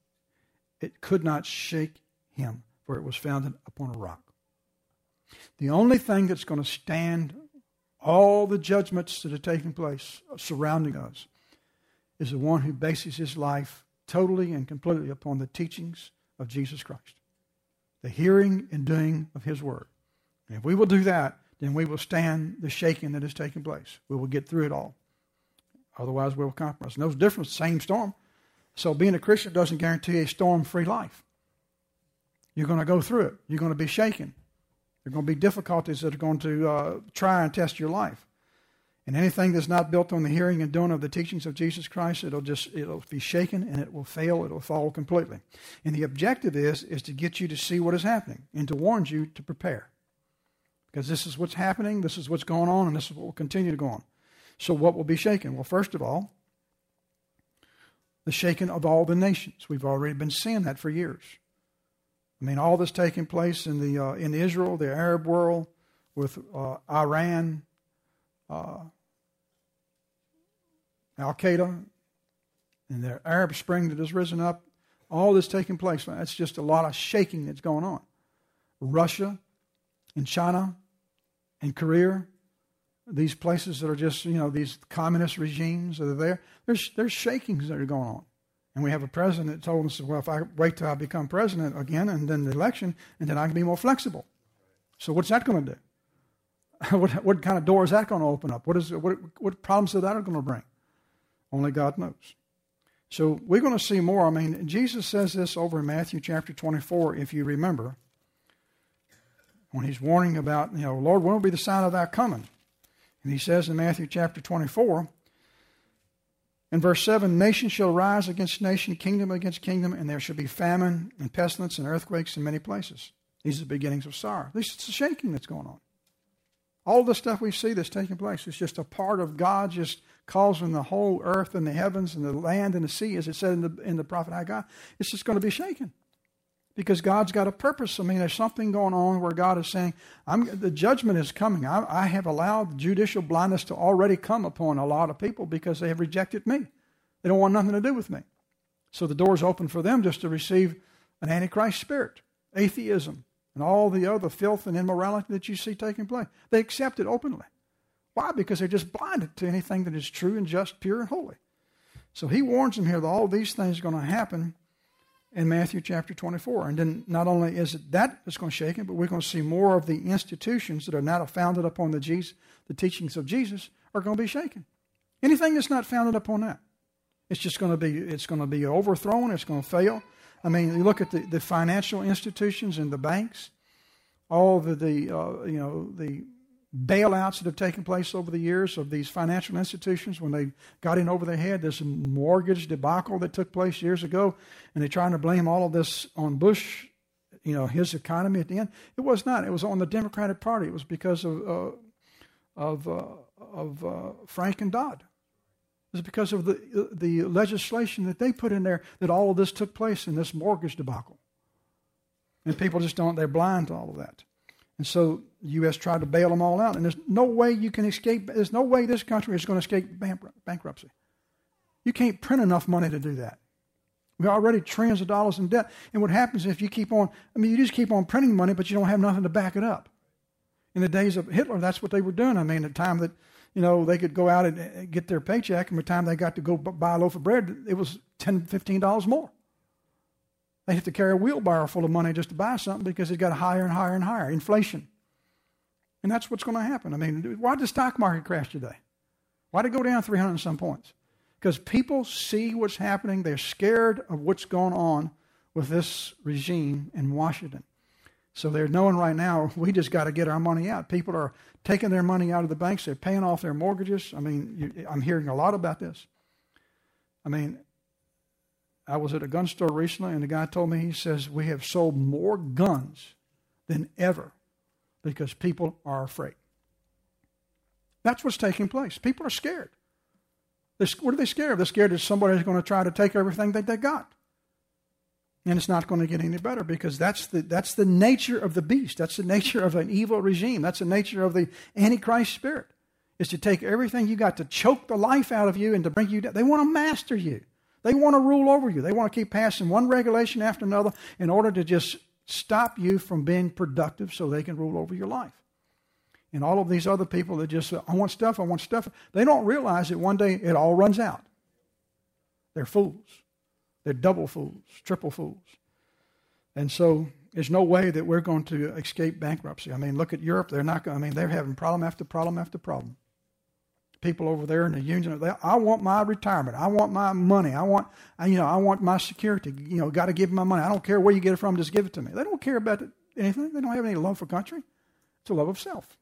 shake him, for it was founded upon a rock. The only thing that's going to stand all the judgments that are taking place surrounding us is the one who bases his life totally and completely upon the teachings of Jesus Christ. The hearing and doing of his word. And if we will do that, then we will stand the shaking that is taking place. We will get through it all. Otherwise, we will compromise. No difference, same storm. So being a Christian doesn't guarantee a storm-free life. You're going to go through it. You're going to be shaken. There are going to be difficulties that are going to try and test your life. And anything that's not built on the hearing and doing of the teachings of Jesus Christ, it'll be shaken and it will fail. It will fall completely. And the objective is to get you to see what is happening and to warn you to prepare. Because this is what's happening, this is what's going on, and this is what will continue to go on. So what will be shaken? Well, first of all, the shaking of all the nations. We've already been seeing that for years. I mean, all this taking place in Israel, the Arab world, with Iran, Al-Qaeda, and the Arab Spring that has risen up, all this taking place. That's just a lot of shaking that's going on. Russia and China and Korea, these places that are just, these communist regimes that are there, there's shakings that are going on. And we have a president that told us, well, if I wait till I become president again and then the election, and then I can be more flexible. So what's that going to do? What kind of door is that going to open up? What problems is that going to bring? Only God knows. So we're going to see more. I mean, Jesus says this over in Matthew chapter 24, if you remember, when he's warning about, Lord, when will be the sign of thy coming? And he says in Matthew chapter 24, in verse 7, nation shall rise against nation, kingdom against kingdom, and there shall be famine and pestilence and earthquakes in many places. These are the beginnings of sorrow. This is the shaking that's going on. All the stuff we see that's taking place is just a part of God just causing the whole earth and the heavens and the land and the sea, as it said in the prophet Haggai. It's just going to be shaken because God's got a purpose. I mean, there's something going on where God is saying, the judgment is coming. I have allowed judicial blindness to already come upon a lot of people because they have rejected me. They don't want nothing to do with me. So the door's open for them just to receive an antichrist spirit, atheism, and all the other filth and immorality that you see taking place. They accept it openly. Why? Because they're just blinded to anything that is true and just, pure and holy. So he warns them here that all these things are going to happen in Matthew chapter 24. And then not only is it that that's going to shake it, but we're going to see more of the institutions that are not founded upon the teachings of Jesus are going to be shaken. Anything that's not founded upon that, it's going to be overthrown. It's going to fail. I mean, you look at the financial institutions and the banks, all the bailouts that have taken place over the years of these financial institutions when they got in over their head. This mortgage debacle that took place years ago, and they're trying to blame all of this on Bush, his economy at the end. It was not. It was on the Democratic Party. It was because of Frank and Dodd. It was because of the legislation that they put in there that all of this took place in this mortgage debacle. And people just they're blind to all of that. And so the U.S. tried to bail them all out. And there's no way you can escape. There's no way this country is going to escape bankruptcy. You can't print enough money to do that. We're already trillions of dollars in debt. And what happens if you keep on, you just keep on printing money, but you don't have nothing to back it up. In the days of Hitler, that's what they were doing. At the time that, they could go out and get their paycheck, and by the time they got to go buy a loaf of bread, it was $10, $15 more. They have to carry a wheelbarrow full of money just to buy something because it got higher and higher and higher. Inflation. And that's what's going to happen. Why did the stock market crash today? Why did it go down 300 and some points? Because people see what's happening. They're scared of what's going on with this regime in Washington. So they're knowing right now, we just got to get our money out. People are taking their money out of the banks. They're paying off their mortgages. I'm hearing a lot about this. I was at a gun store recently, and the guy told me, he says, we have sold more guns than ever because people are afraid. That's what's taking place. People are scared. What are they scared of? They're scared that somebody's going to try to take everything that they got. And it's not going to get any better because that's the nature of the beast. That's the nature of an evil regime. That's the nature of the Antichrist spirit, is to take everything you got, to choke the life out of you and to bring you down. They want to master you. They want to rule over you. They want to keep passing one regulation after another in order to just stop you from being productive so they can rule over your life. And all of these other people that just say, I want stuff. They don't realize that one day it all runs out. They're fools. They're double fools, triple fools. And so there's no way that we're going to escape bankruptcy. Look at Europe. They're not going. They're having problem after problem after problem. People over there in the union, I want my retirement. I want my money. I want my security. Got to give them my money. I don't care where you get it from. Just give it to me. They don't care about anything. They don't have any love for country. It's a love of self.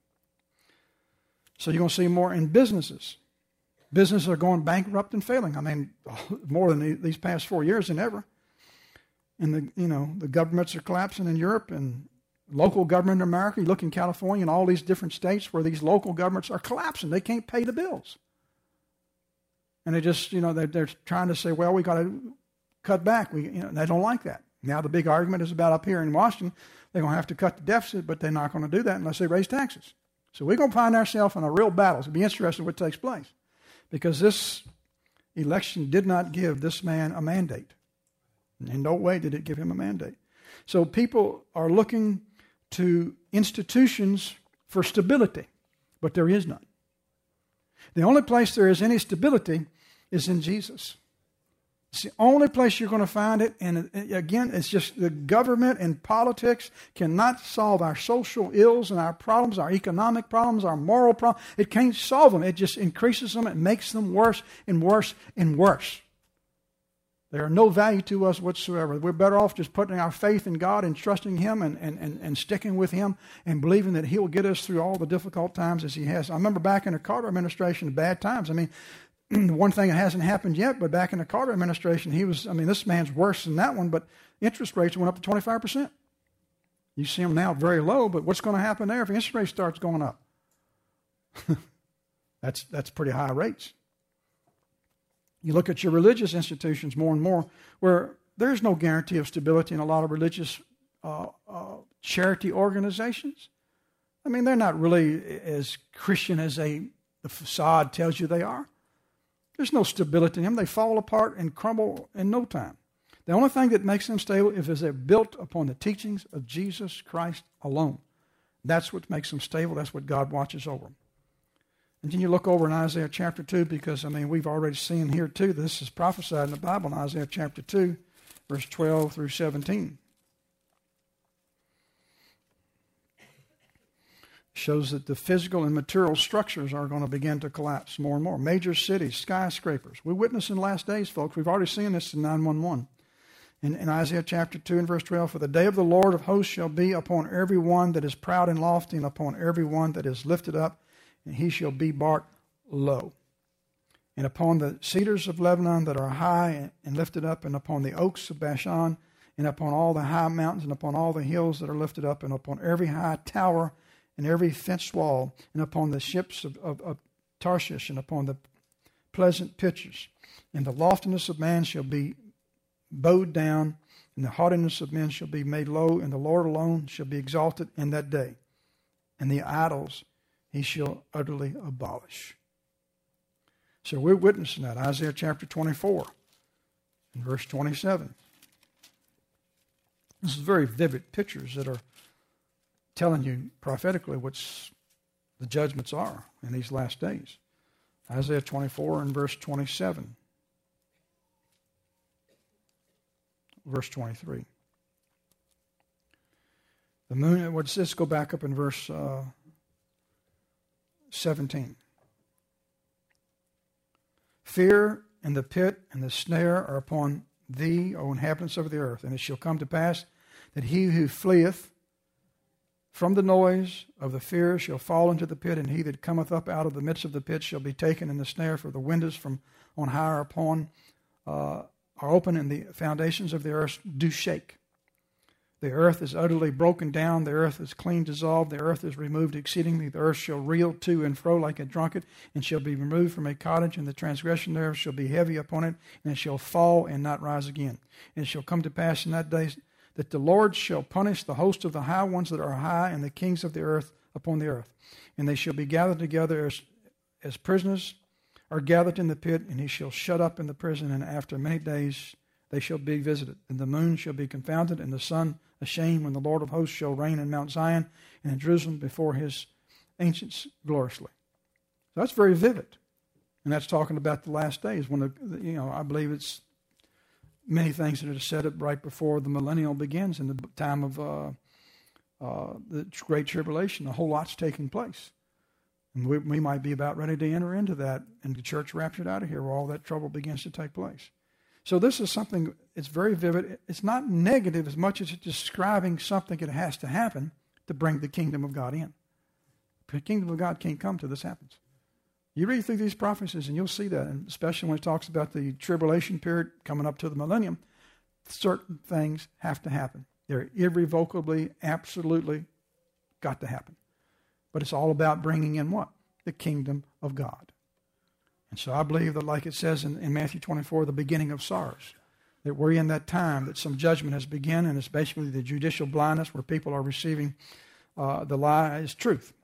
So you're going to see more in businesses. Businesses are going bankrupt and failing. More than these past 4 years than ever. And the governments are collapsing in Europe and local government in America. You look in California and all these different states where these local governments are collapsing. They can't pay the bills. And they just, they're trying to say, well, we got to cut back. They don't like that. Now the big argument is about up here in Washington. They're going to have to cut the deficit, but they're not going to do that unless they raise taxes. So we're going to find ourselves in a real battle. It'll be interesting what takes place. Because this election did not give this man a mandate. In no way did it give him a mandate. So people are looking to institutions for stability, but there is none. The only place there is any stability is in Jesus. It's the only place you're going to find it. And again, it's just the government and politics cannot solve our social ills and our problems, our economic problems, our moral problems. It can't solve them. It just increases them. It makes them worse and worse and worse. They are no value to us whatsoever. We're better off just putting our faith in God and trusting Him and sticking with Him and believing that He will get us through all the difficult times as He has. I remember back in the Carter administration, the bad times. One thing that hasn't happened yet, but back in the Carter administration, this man's worse than that one, but interest rates went up to 25%. You see them now very low, but what's going to happen there if the interest rate starts going up? That's pretty high rates. You look at your religious institutions more and more, where there's no guarantee of stability in a lot of religious charity organizations. They're not really as Christian as the facade tells you they are. There's no stability in them. They fall apart and crumble in no time. The only thing that makes them stable is they're built upon the teachings of Jesus Christ alone. That's what makes them stable. That's what God watches over them. And then you look over in Isaiah chapter 2, because, we've already seen here too, this is prophesied in the Bible in Isaiah chapter 2, verse 12 through 17. Shows that the physical and material structures are going to begin to collapse more and more. Major cities, skyscrapers. We witness in the last days, folks. We've already seen this in 911. In Isaiah chapter 2 and verse 12, for the day of the Lord of hosts shall be upon every one that is proud and lofty, and upon every one that is lifted up, and he shall be brought low. And upon the cedars of Lebanon that are high and lifted up, and upon the oaks of Bashan, and upon all the high mountains, and upon all the hills that are lifted up, and upon every high tower, and every fenced wall, and upon the ships of Tarshish, and upon the pleasant pitches. And the loftiness of man shall be bowed down, and the haughtiness of men shall be made low, and the Lord alone shall be exalted in that day. And the idols he shall utterly abolish. So we're witnessing that. Isaiah chapter 24 and verse 27. This is very vivid pictures that are telling you prophetically what the judgments are in these last days. Isaiah 24 and verse 27. Verse 23. The moon, let's go back up in verse 17. Fear and the pit and the snare are upon thee, O inhabitants of the earth. And it shall come to pass that he who fleeth from the noise of the fear shall fall into the pit, and he that cometh up out of the midst of the pit shall be taken in the snare, for the windows from on high are open, and the foundations of the earth do shake. The earth is utterly broken down, the earth is clean dissolved, the earth is removed exceedingly, the earth shall reel to and fro like a drunkard, and shall be removed from a cottage, and the transgression thereof shall be heavy upon it, and it shall fall and not rise again. And it shall come to pass in that day that the Lord shall punish the host of the high ones that are high, and the kings of the earth upon the earth. And they shall be gathered together as prisoners are gathered in the pit, and he shall shut up in the prison, and after many days they shall be visited. And the moon shall be confounded, and the sun ashamed, when the Lord of hosts shall reign in Mount Zion and in Jerusalem before his ancients gloriously. So that's very vivid. And that's talking about the last days, when I believe it's many things that are set up right before the millennial begins, in the time of the Great Tribulation. A whole lot's taking place. And we might be about ready to enter into that, and the church raptured out of here, where all that trouble begins to take place. So this is something, it's very vivid. It's not negative as much as it's describing something that has to happen to bring the kingdom of God in. The kingdom of God can't come till this happens. You read through these prophecies and you'll see that, and especially when it talks about the tribulation period coming up to the millennium, certain things have to happen. They're irrevocably, absolutely got to happen. But it's all about bringing in what? The kingdom of God. And so I believe that, like it says in Matthew 24, the beginning of sorrows, that we're in that time that some judgment has begun, and it's basically the judicial blindness where people are receiving the lie as truth.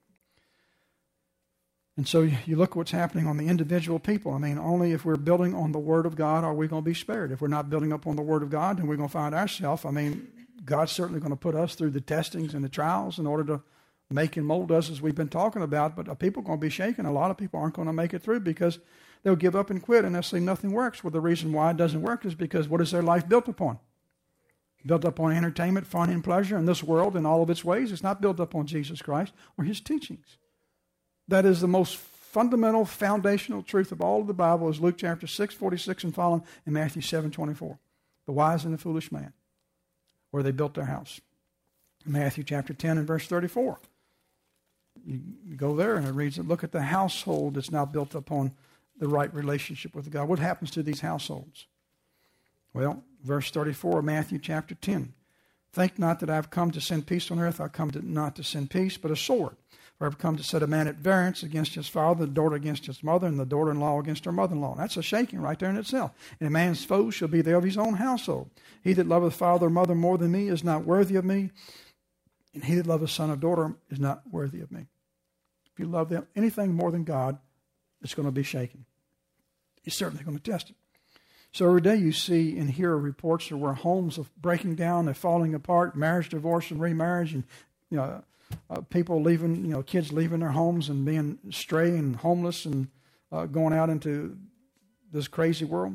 And so you look at what's happening on the individual people. I mean, only if we're building on the Word of God are we going to be spared. If we're not building up on the Word of God, then we're going to find ourselves, God's certainly going to put us through the testings and the trials in order to make and mold us, as we've been talking about, but people are going to be shaken. A lot of people aren't going to make it through because they'll give up and quit, and they'll say nothing works. Well, the reason why it doesn't work is because what is their life built upon? Built upon entertainment, fun, and pleasure in this world in all of its ways. It's not built upon Jesus Christ or his teachings. That is the most fundamental, foundational truth of all of the Bible, is Luke chapter 6, 46 and following, and Matthew 7, 24. The wise and the foolish man, where they built their house. Matthew chapter 10 and verse 34. You go there and it reads, look at the household that's now built upon the right relationship with God. What happens to these households? Well, verse 34 of Matthew chapter 10. Think not that I have come to send peace on earth. I have come not to send peace, but a sword. For I have come to set a man at variance against his father, the daughter against his mother, and the daughter-in-law against her mother-in-law. That's a shaking right there in itself. And a man's foe shall be there of his own household. He that loveth father or mother more than me is not worthy of me, and he that loveth son or daughter is not worthy of me. If you love them, anything more than God, it's going to be shaken. He's certainly going to test it. So every day you see and hear reports where homes are breaking down, they're falling apart, marriage, divorce, and remarriage, and people leaving, kids leaving their homes and being stray and homeless and going out into this crazy world.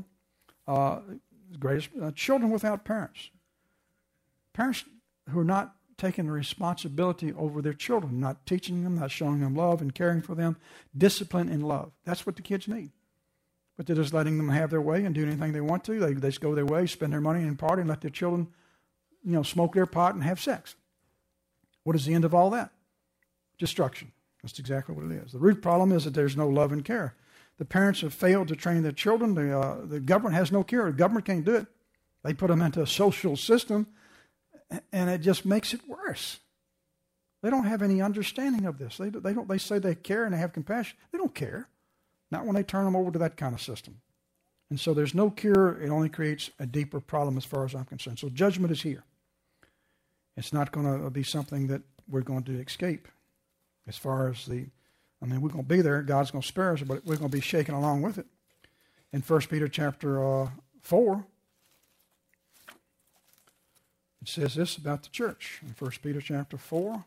Children without parents. Parents who are not taking the responsibility over their children, not teaching them, not showing them love and caring for them, discipline and love. That's what the kids need. but they're just letting them have their way and do anything they want to. They just go their way, spend their money and party, and let their children, smoke their pot and have sex. What is the end of all that? Destruction. That's exactly what it is. The root problem is that there's no love and care. The parents have failed to train their children. The government has no care. The government can't do it. They put them into a social system, and it just makes it worse. They don't have any understanding of this. They say they care and they have compassion. They don't care. Not when they turn them over to that kind of system. And so there's no cure. It only creates a deeper problem as far as I'm concerned. So judgment is here. It's not going to be something that we're going to escape. As far as we're going to be there. God's going to spare us, but we're going to be shaken along with it. In 1 Peter chapter 4, it says this about the church. In 1 Peter chapter 4,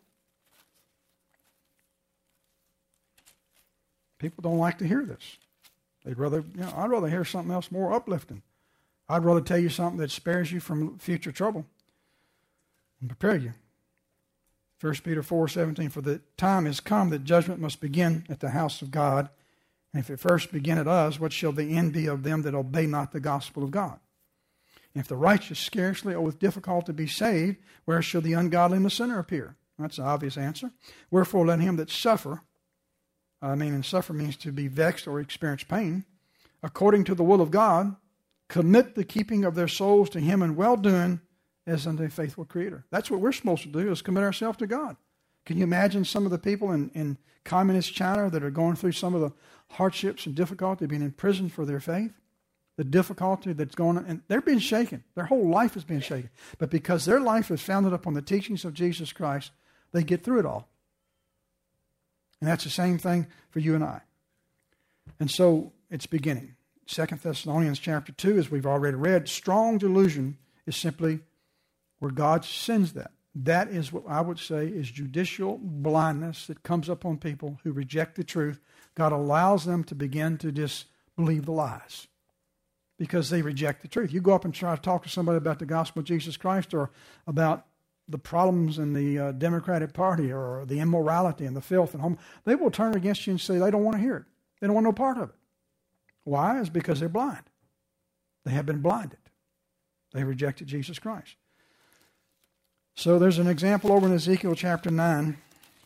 people don't like to hear this. They'd rather, I'd rather hear something else more uplifting. I'd rather tell you something that spares you from future trouble and prepare you. 1 Peter 4:17, for the time is come that judgment must begin at the house of God. And if it first begin at us, what shall the end be of them that obey not the gospel of God? And if the righteous scarcely or with difficulty be saved, where shall the ungodly and the sinner appear? That's the obvious answer. Wherefore let him that suffer, and suffer means to be vexed or experience pain, according to the will of God, commit the keeping of their souls to him in well-doing, as unto a faithful Creator. That's what we're supposed to do, is commit ourselves to God. Can you imagine some of the people in communist China that are going through some of the hardships and difficulty, being in prison for their faith? The difficulty that's going on, and they're being shaken. Their whole life is being shaken. But because their life is founded upon the teachings of Jesus Christ, they get through it all. And that's the same thing for you and I. And so it's beginning. 2 Thessalonians chapter 2, as we've already read, strong delusion is simply where God sends that. That is what I would say is judicial blindness that comes upon people who reject the truth. God allows them to begin to just believe the lies because they reject the truth. You go up and try to talk to somebody about the gospel of Jesus Christ or about the problems in the Democratic Party or the immorality and the filth and home, they will turn against you and say they don't want to hear it. They don't want no part of it. Why? It's because they're blind. They have been blinded. They rejected Jesus Christ. So there's an example over in Ezekiel chapter 9.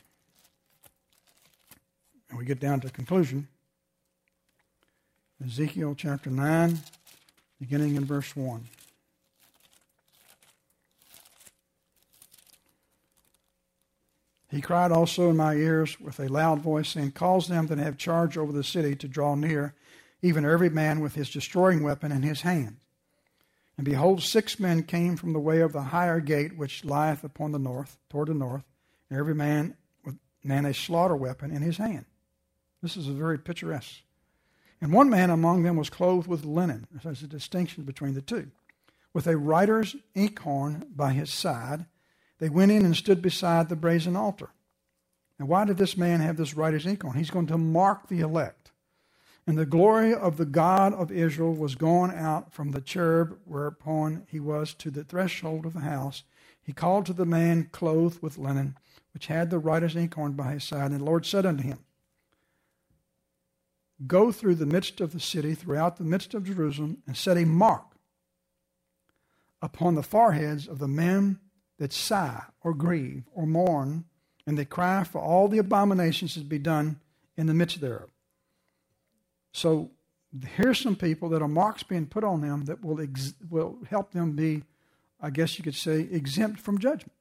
And we get down to conclusion. Ezekiel chapter 9, beginning in verse 1. He cried also in my ears with a loud voice, saying, cause them that have charge over the city to draw near, even every man with his destroying weapon in his hand. And behold, 6 men came from the way of the higher gate, which lieth upon the north, toward the north, and every man with a slaughter weapon in his hand. This is a very picturesque. And one man among them was clothed with linen. There's a distinction between the two. With a writer's inkhorn by his side, they went in and stood beside the brazen altar. Now, why did this man have this writer's inkhorn? He's going to mark the elect. And the glory of the God of Israel was gone out from the cherub whereupon he was to the threshold of the house. He called to the man clothed with linen, which had the writer's inkhorn by his side. And the Lord said unto him, go through the midst of the city, throughout the midst of Jerusalem, and set a mark upon the foreheads of the men that sigh or grieve or mourn, and they cry for all the abominations that be done in the midst thereof. So here's some people that are marks being put on them that will help them be, I guess you could say, exempt from judgment.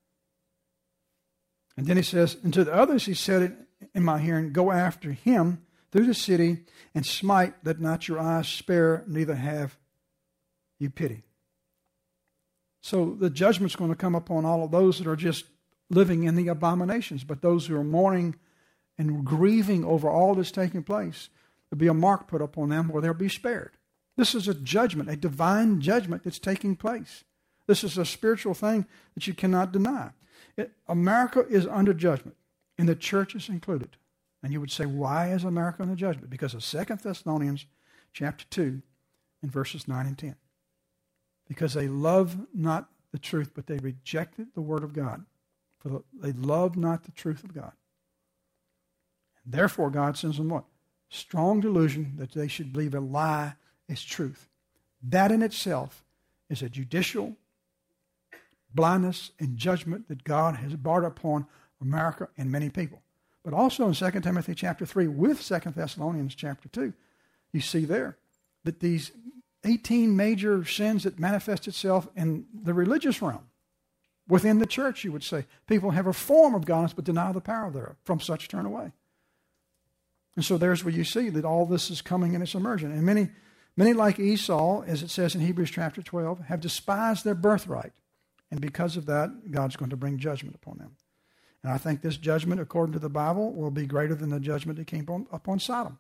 And then he says, and to the others he said it in my hearing, go after him through the city and smite, that not your eyes spare, neither have you pity. So the judgment's going to come upon all of those that are just living in the abominations, but those who are mourning and grieving over all that's taking place, there'll be a mark put upon them where they'll be spared. This is a judgment, a divine judgment that's taking place. This is a spiritual thing that you cannot deny. America is under judgment, and the church is included. And you would say, why is America under judgment? Because of 2 Thessalonians chapter 2 and verses 9 and 10. Because they love not the truth, but they rejected the word of God. For they love not the truth of God. And therefore, God sends them what? strong delusion that they should believe a lie is truth. That in itself is a judicial blindness and judgment that God has brought upon America and many people. But also in 2 Timothy chapter 3 with 2 Thessalonians chapter 2, you see there that these 18 major sins that manifest itself in the religious realm, within the church, you would say, people have a form of godliness but deny the power thereof. From such turn away. And so there's where you see that all this is coming and it's emerging. And many like Esau, as it says in Hebrews chapter 12, have despised their birthright. And because of that, God's going to bring judgment upon them. And I think this judgment, according to the Bible, will be greater than the judgment that came upon Sodom.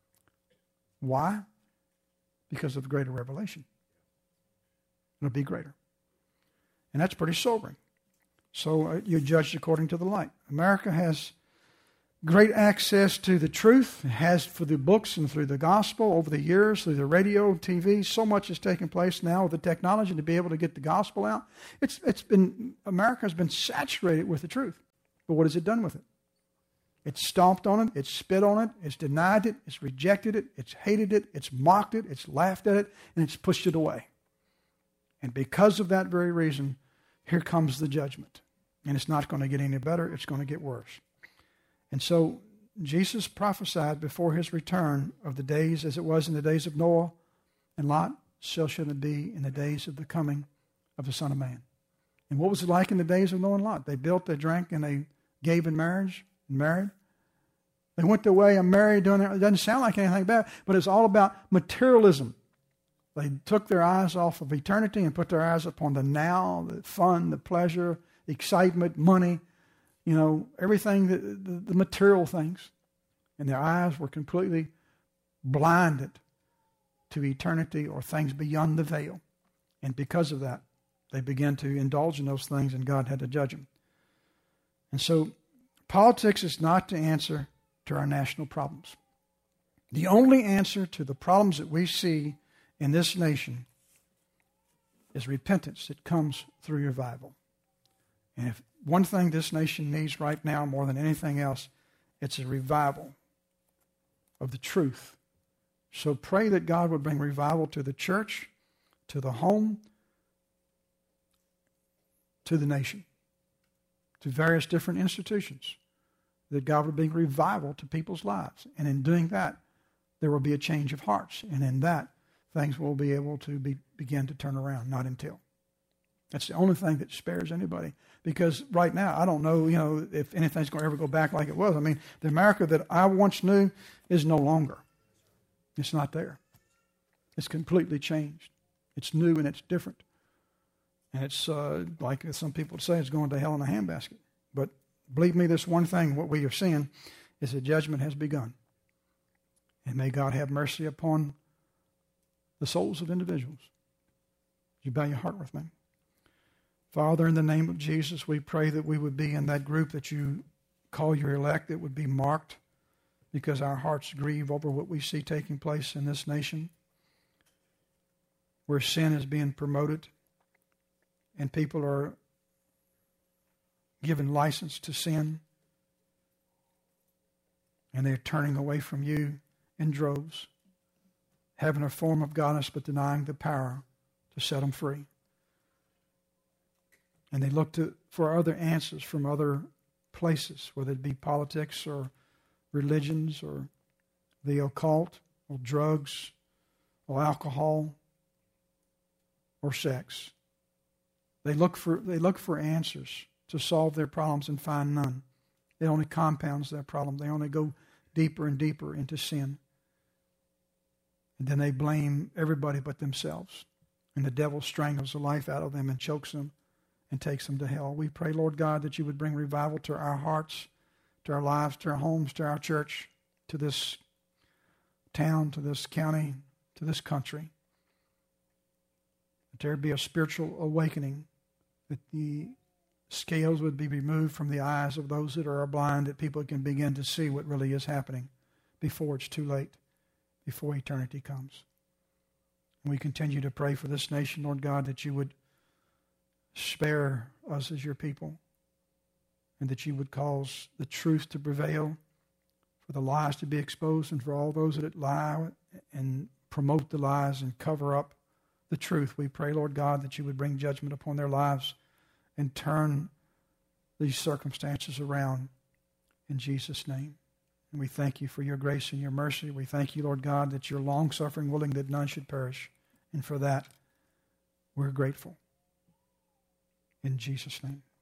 Why? Because of the greater revelation. It'll be greater. And that's pretty sobering. So you're judged according to the light. America has great access to the truth. It has for the books and through the gospel over the years, through the radio, TV. So much has taken place now with the technology to be able to get the gospel out. America has been saturated with the truth. But what has it done with it? It's stomped on it, it's spit on it, it's denied it, it's rejected it, it's hated it, it's mocked it, it's laughed at it, and it's pushed it away. And because of that very reason, here comes the judgment. And it's not going to get any better, it's going to get worse. And so Jesus prophesied before his return of the days as it was in the days of Noah and Lot, so shall it be in the days of the coming of the Son of Man. And what was it like in the days of Noah and Lot? They built, they drank, and they gave in marriage and married. They went their way and married, doing it. It doesn't sound like anything bad, but it's all about materialism. They took their eyes off of eternity and put their eyes upon the now, the fun, the pleasure, the excitement, money, everything, the material things. And their eyes were completely blinded to eternity or things beyond the veil. And because of that, they began to indulge in those things, and God had to judge them. And so politics is not the answer to our national problems. The only answer to the problems that we see in this nation is repentance that comes through revival. And if one thing this nation needs right now more than anything else, it's a revival of the truth. So pray that God would bring revival to the church, to the home, to the nation, to various different institutions, that God would bring revival to people's lives. And in doing that, there will be a change of hearts. And in that, things will be able to begin to turn around, not until. That's the only thing that spares anybody. Because right now, I don't know, if anything's going to ever go back like it was. I mean, the America that I once knew is no longer. It's not there. It's completely changed. It's new and it's different. And it's like some people say, it's going to hell in a handbasket. But believe me, this one thing, what we are seeing, is that judgment has begun. And may God have mercy upon the souls of individuals. You bow your heart with me. Father, in the name of Jesus, we pray that we would be in that group that you call your elect, that would be marked because our hearts grieve over what we see taking place in this nation, where sin is being promoted and people are given license to sin, and they're turning away from you in droves, having a form of godliness but denying the power to set them free. And they look for other answers from other places, whether it be politics or religions or the occult or drugs or alcohol or sex. They look for answers to solve their problems and find none. It only compounds their problem. They only go deeper and deeper into sin. And then they blame everybody but themselves. And the devil strangles the life out of them and chokes them and takes them to hell. We pray, Lord God, that you would bring revival to our hearts, to our lives, to our homes, to our church, to this town, to this county, to this country. That there would be a spiritual awakening, that the scales would be removed from the eyes of those that are blind, that people can begin to see what really is happening before it's too late, before eternity comes. And we continue to pray for this nation, Lord God, that you would spare us as your people, and that you would cause the truth to prevail, for the lies to be exposed, and for all those that lie and promote the lies and cover up the truth. We pray, Lord God, that you would bring judgment upon their lives and turn these circumstances around in Jesus' name. And we thank you for your grace and your mercy. We thank you, Lord God, that you're long-suffering, willing that none should perish. And for that, we're grateful. In Jesus' name.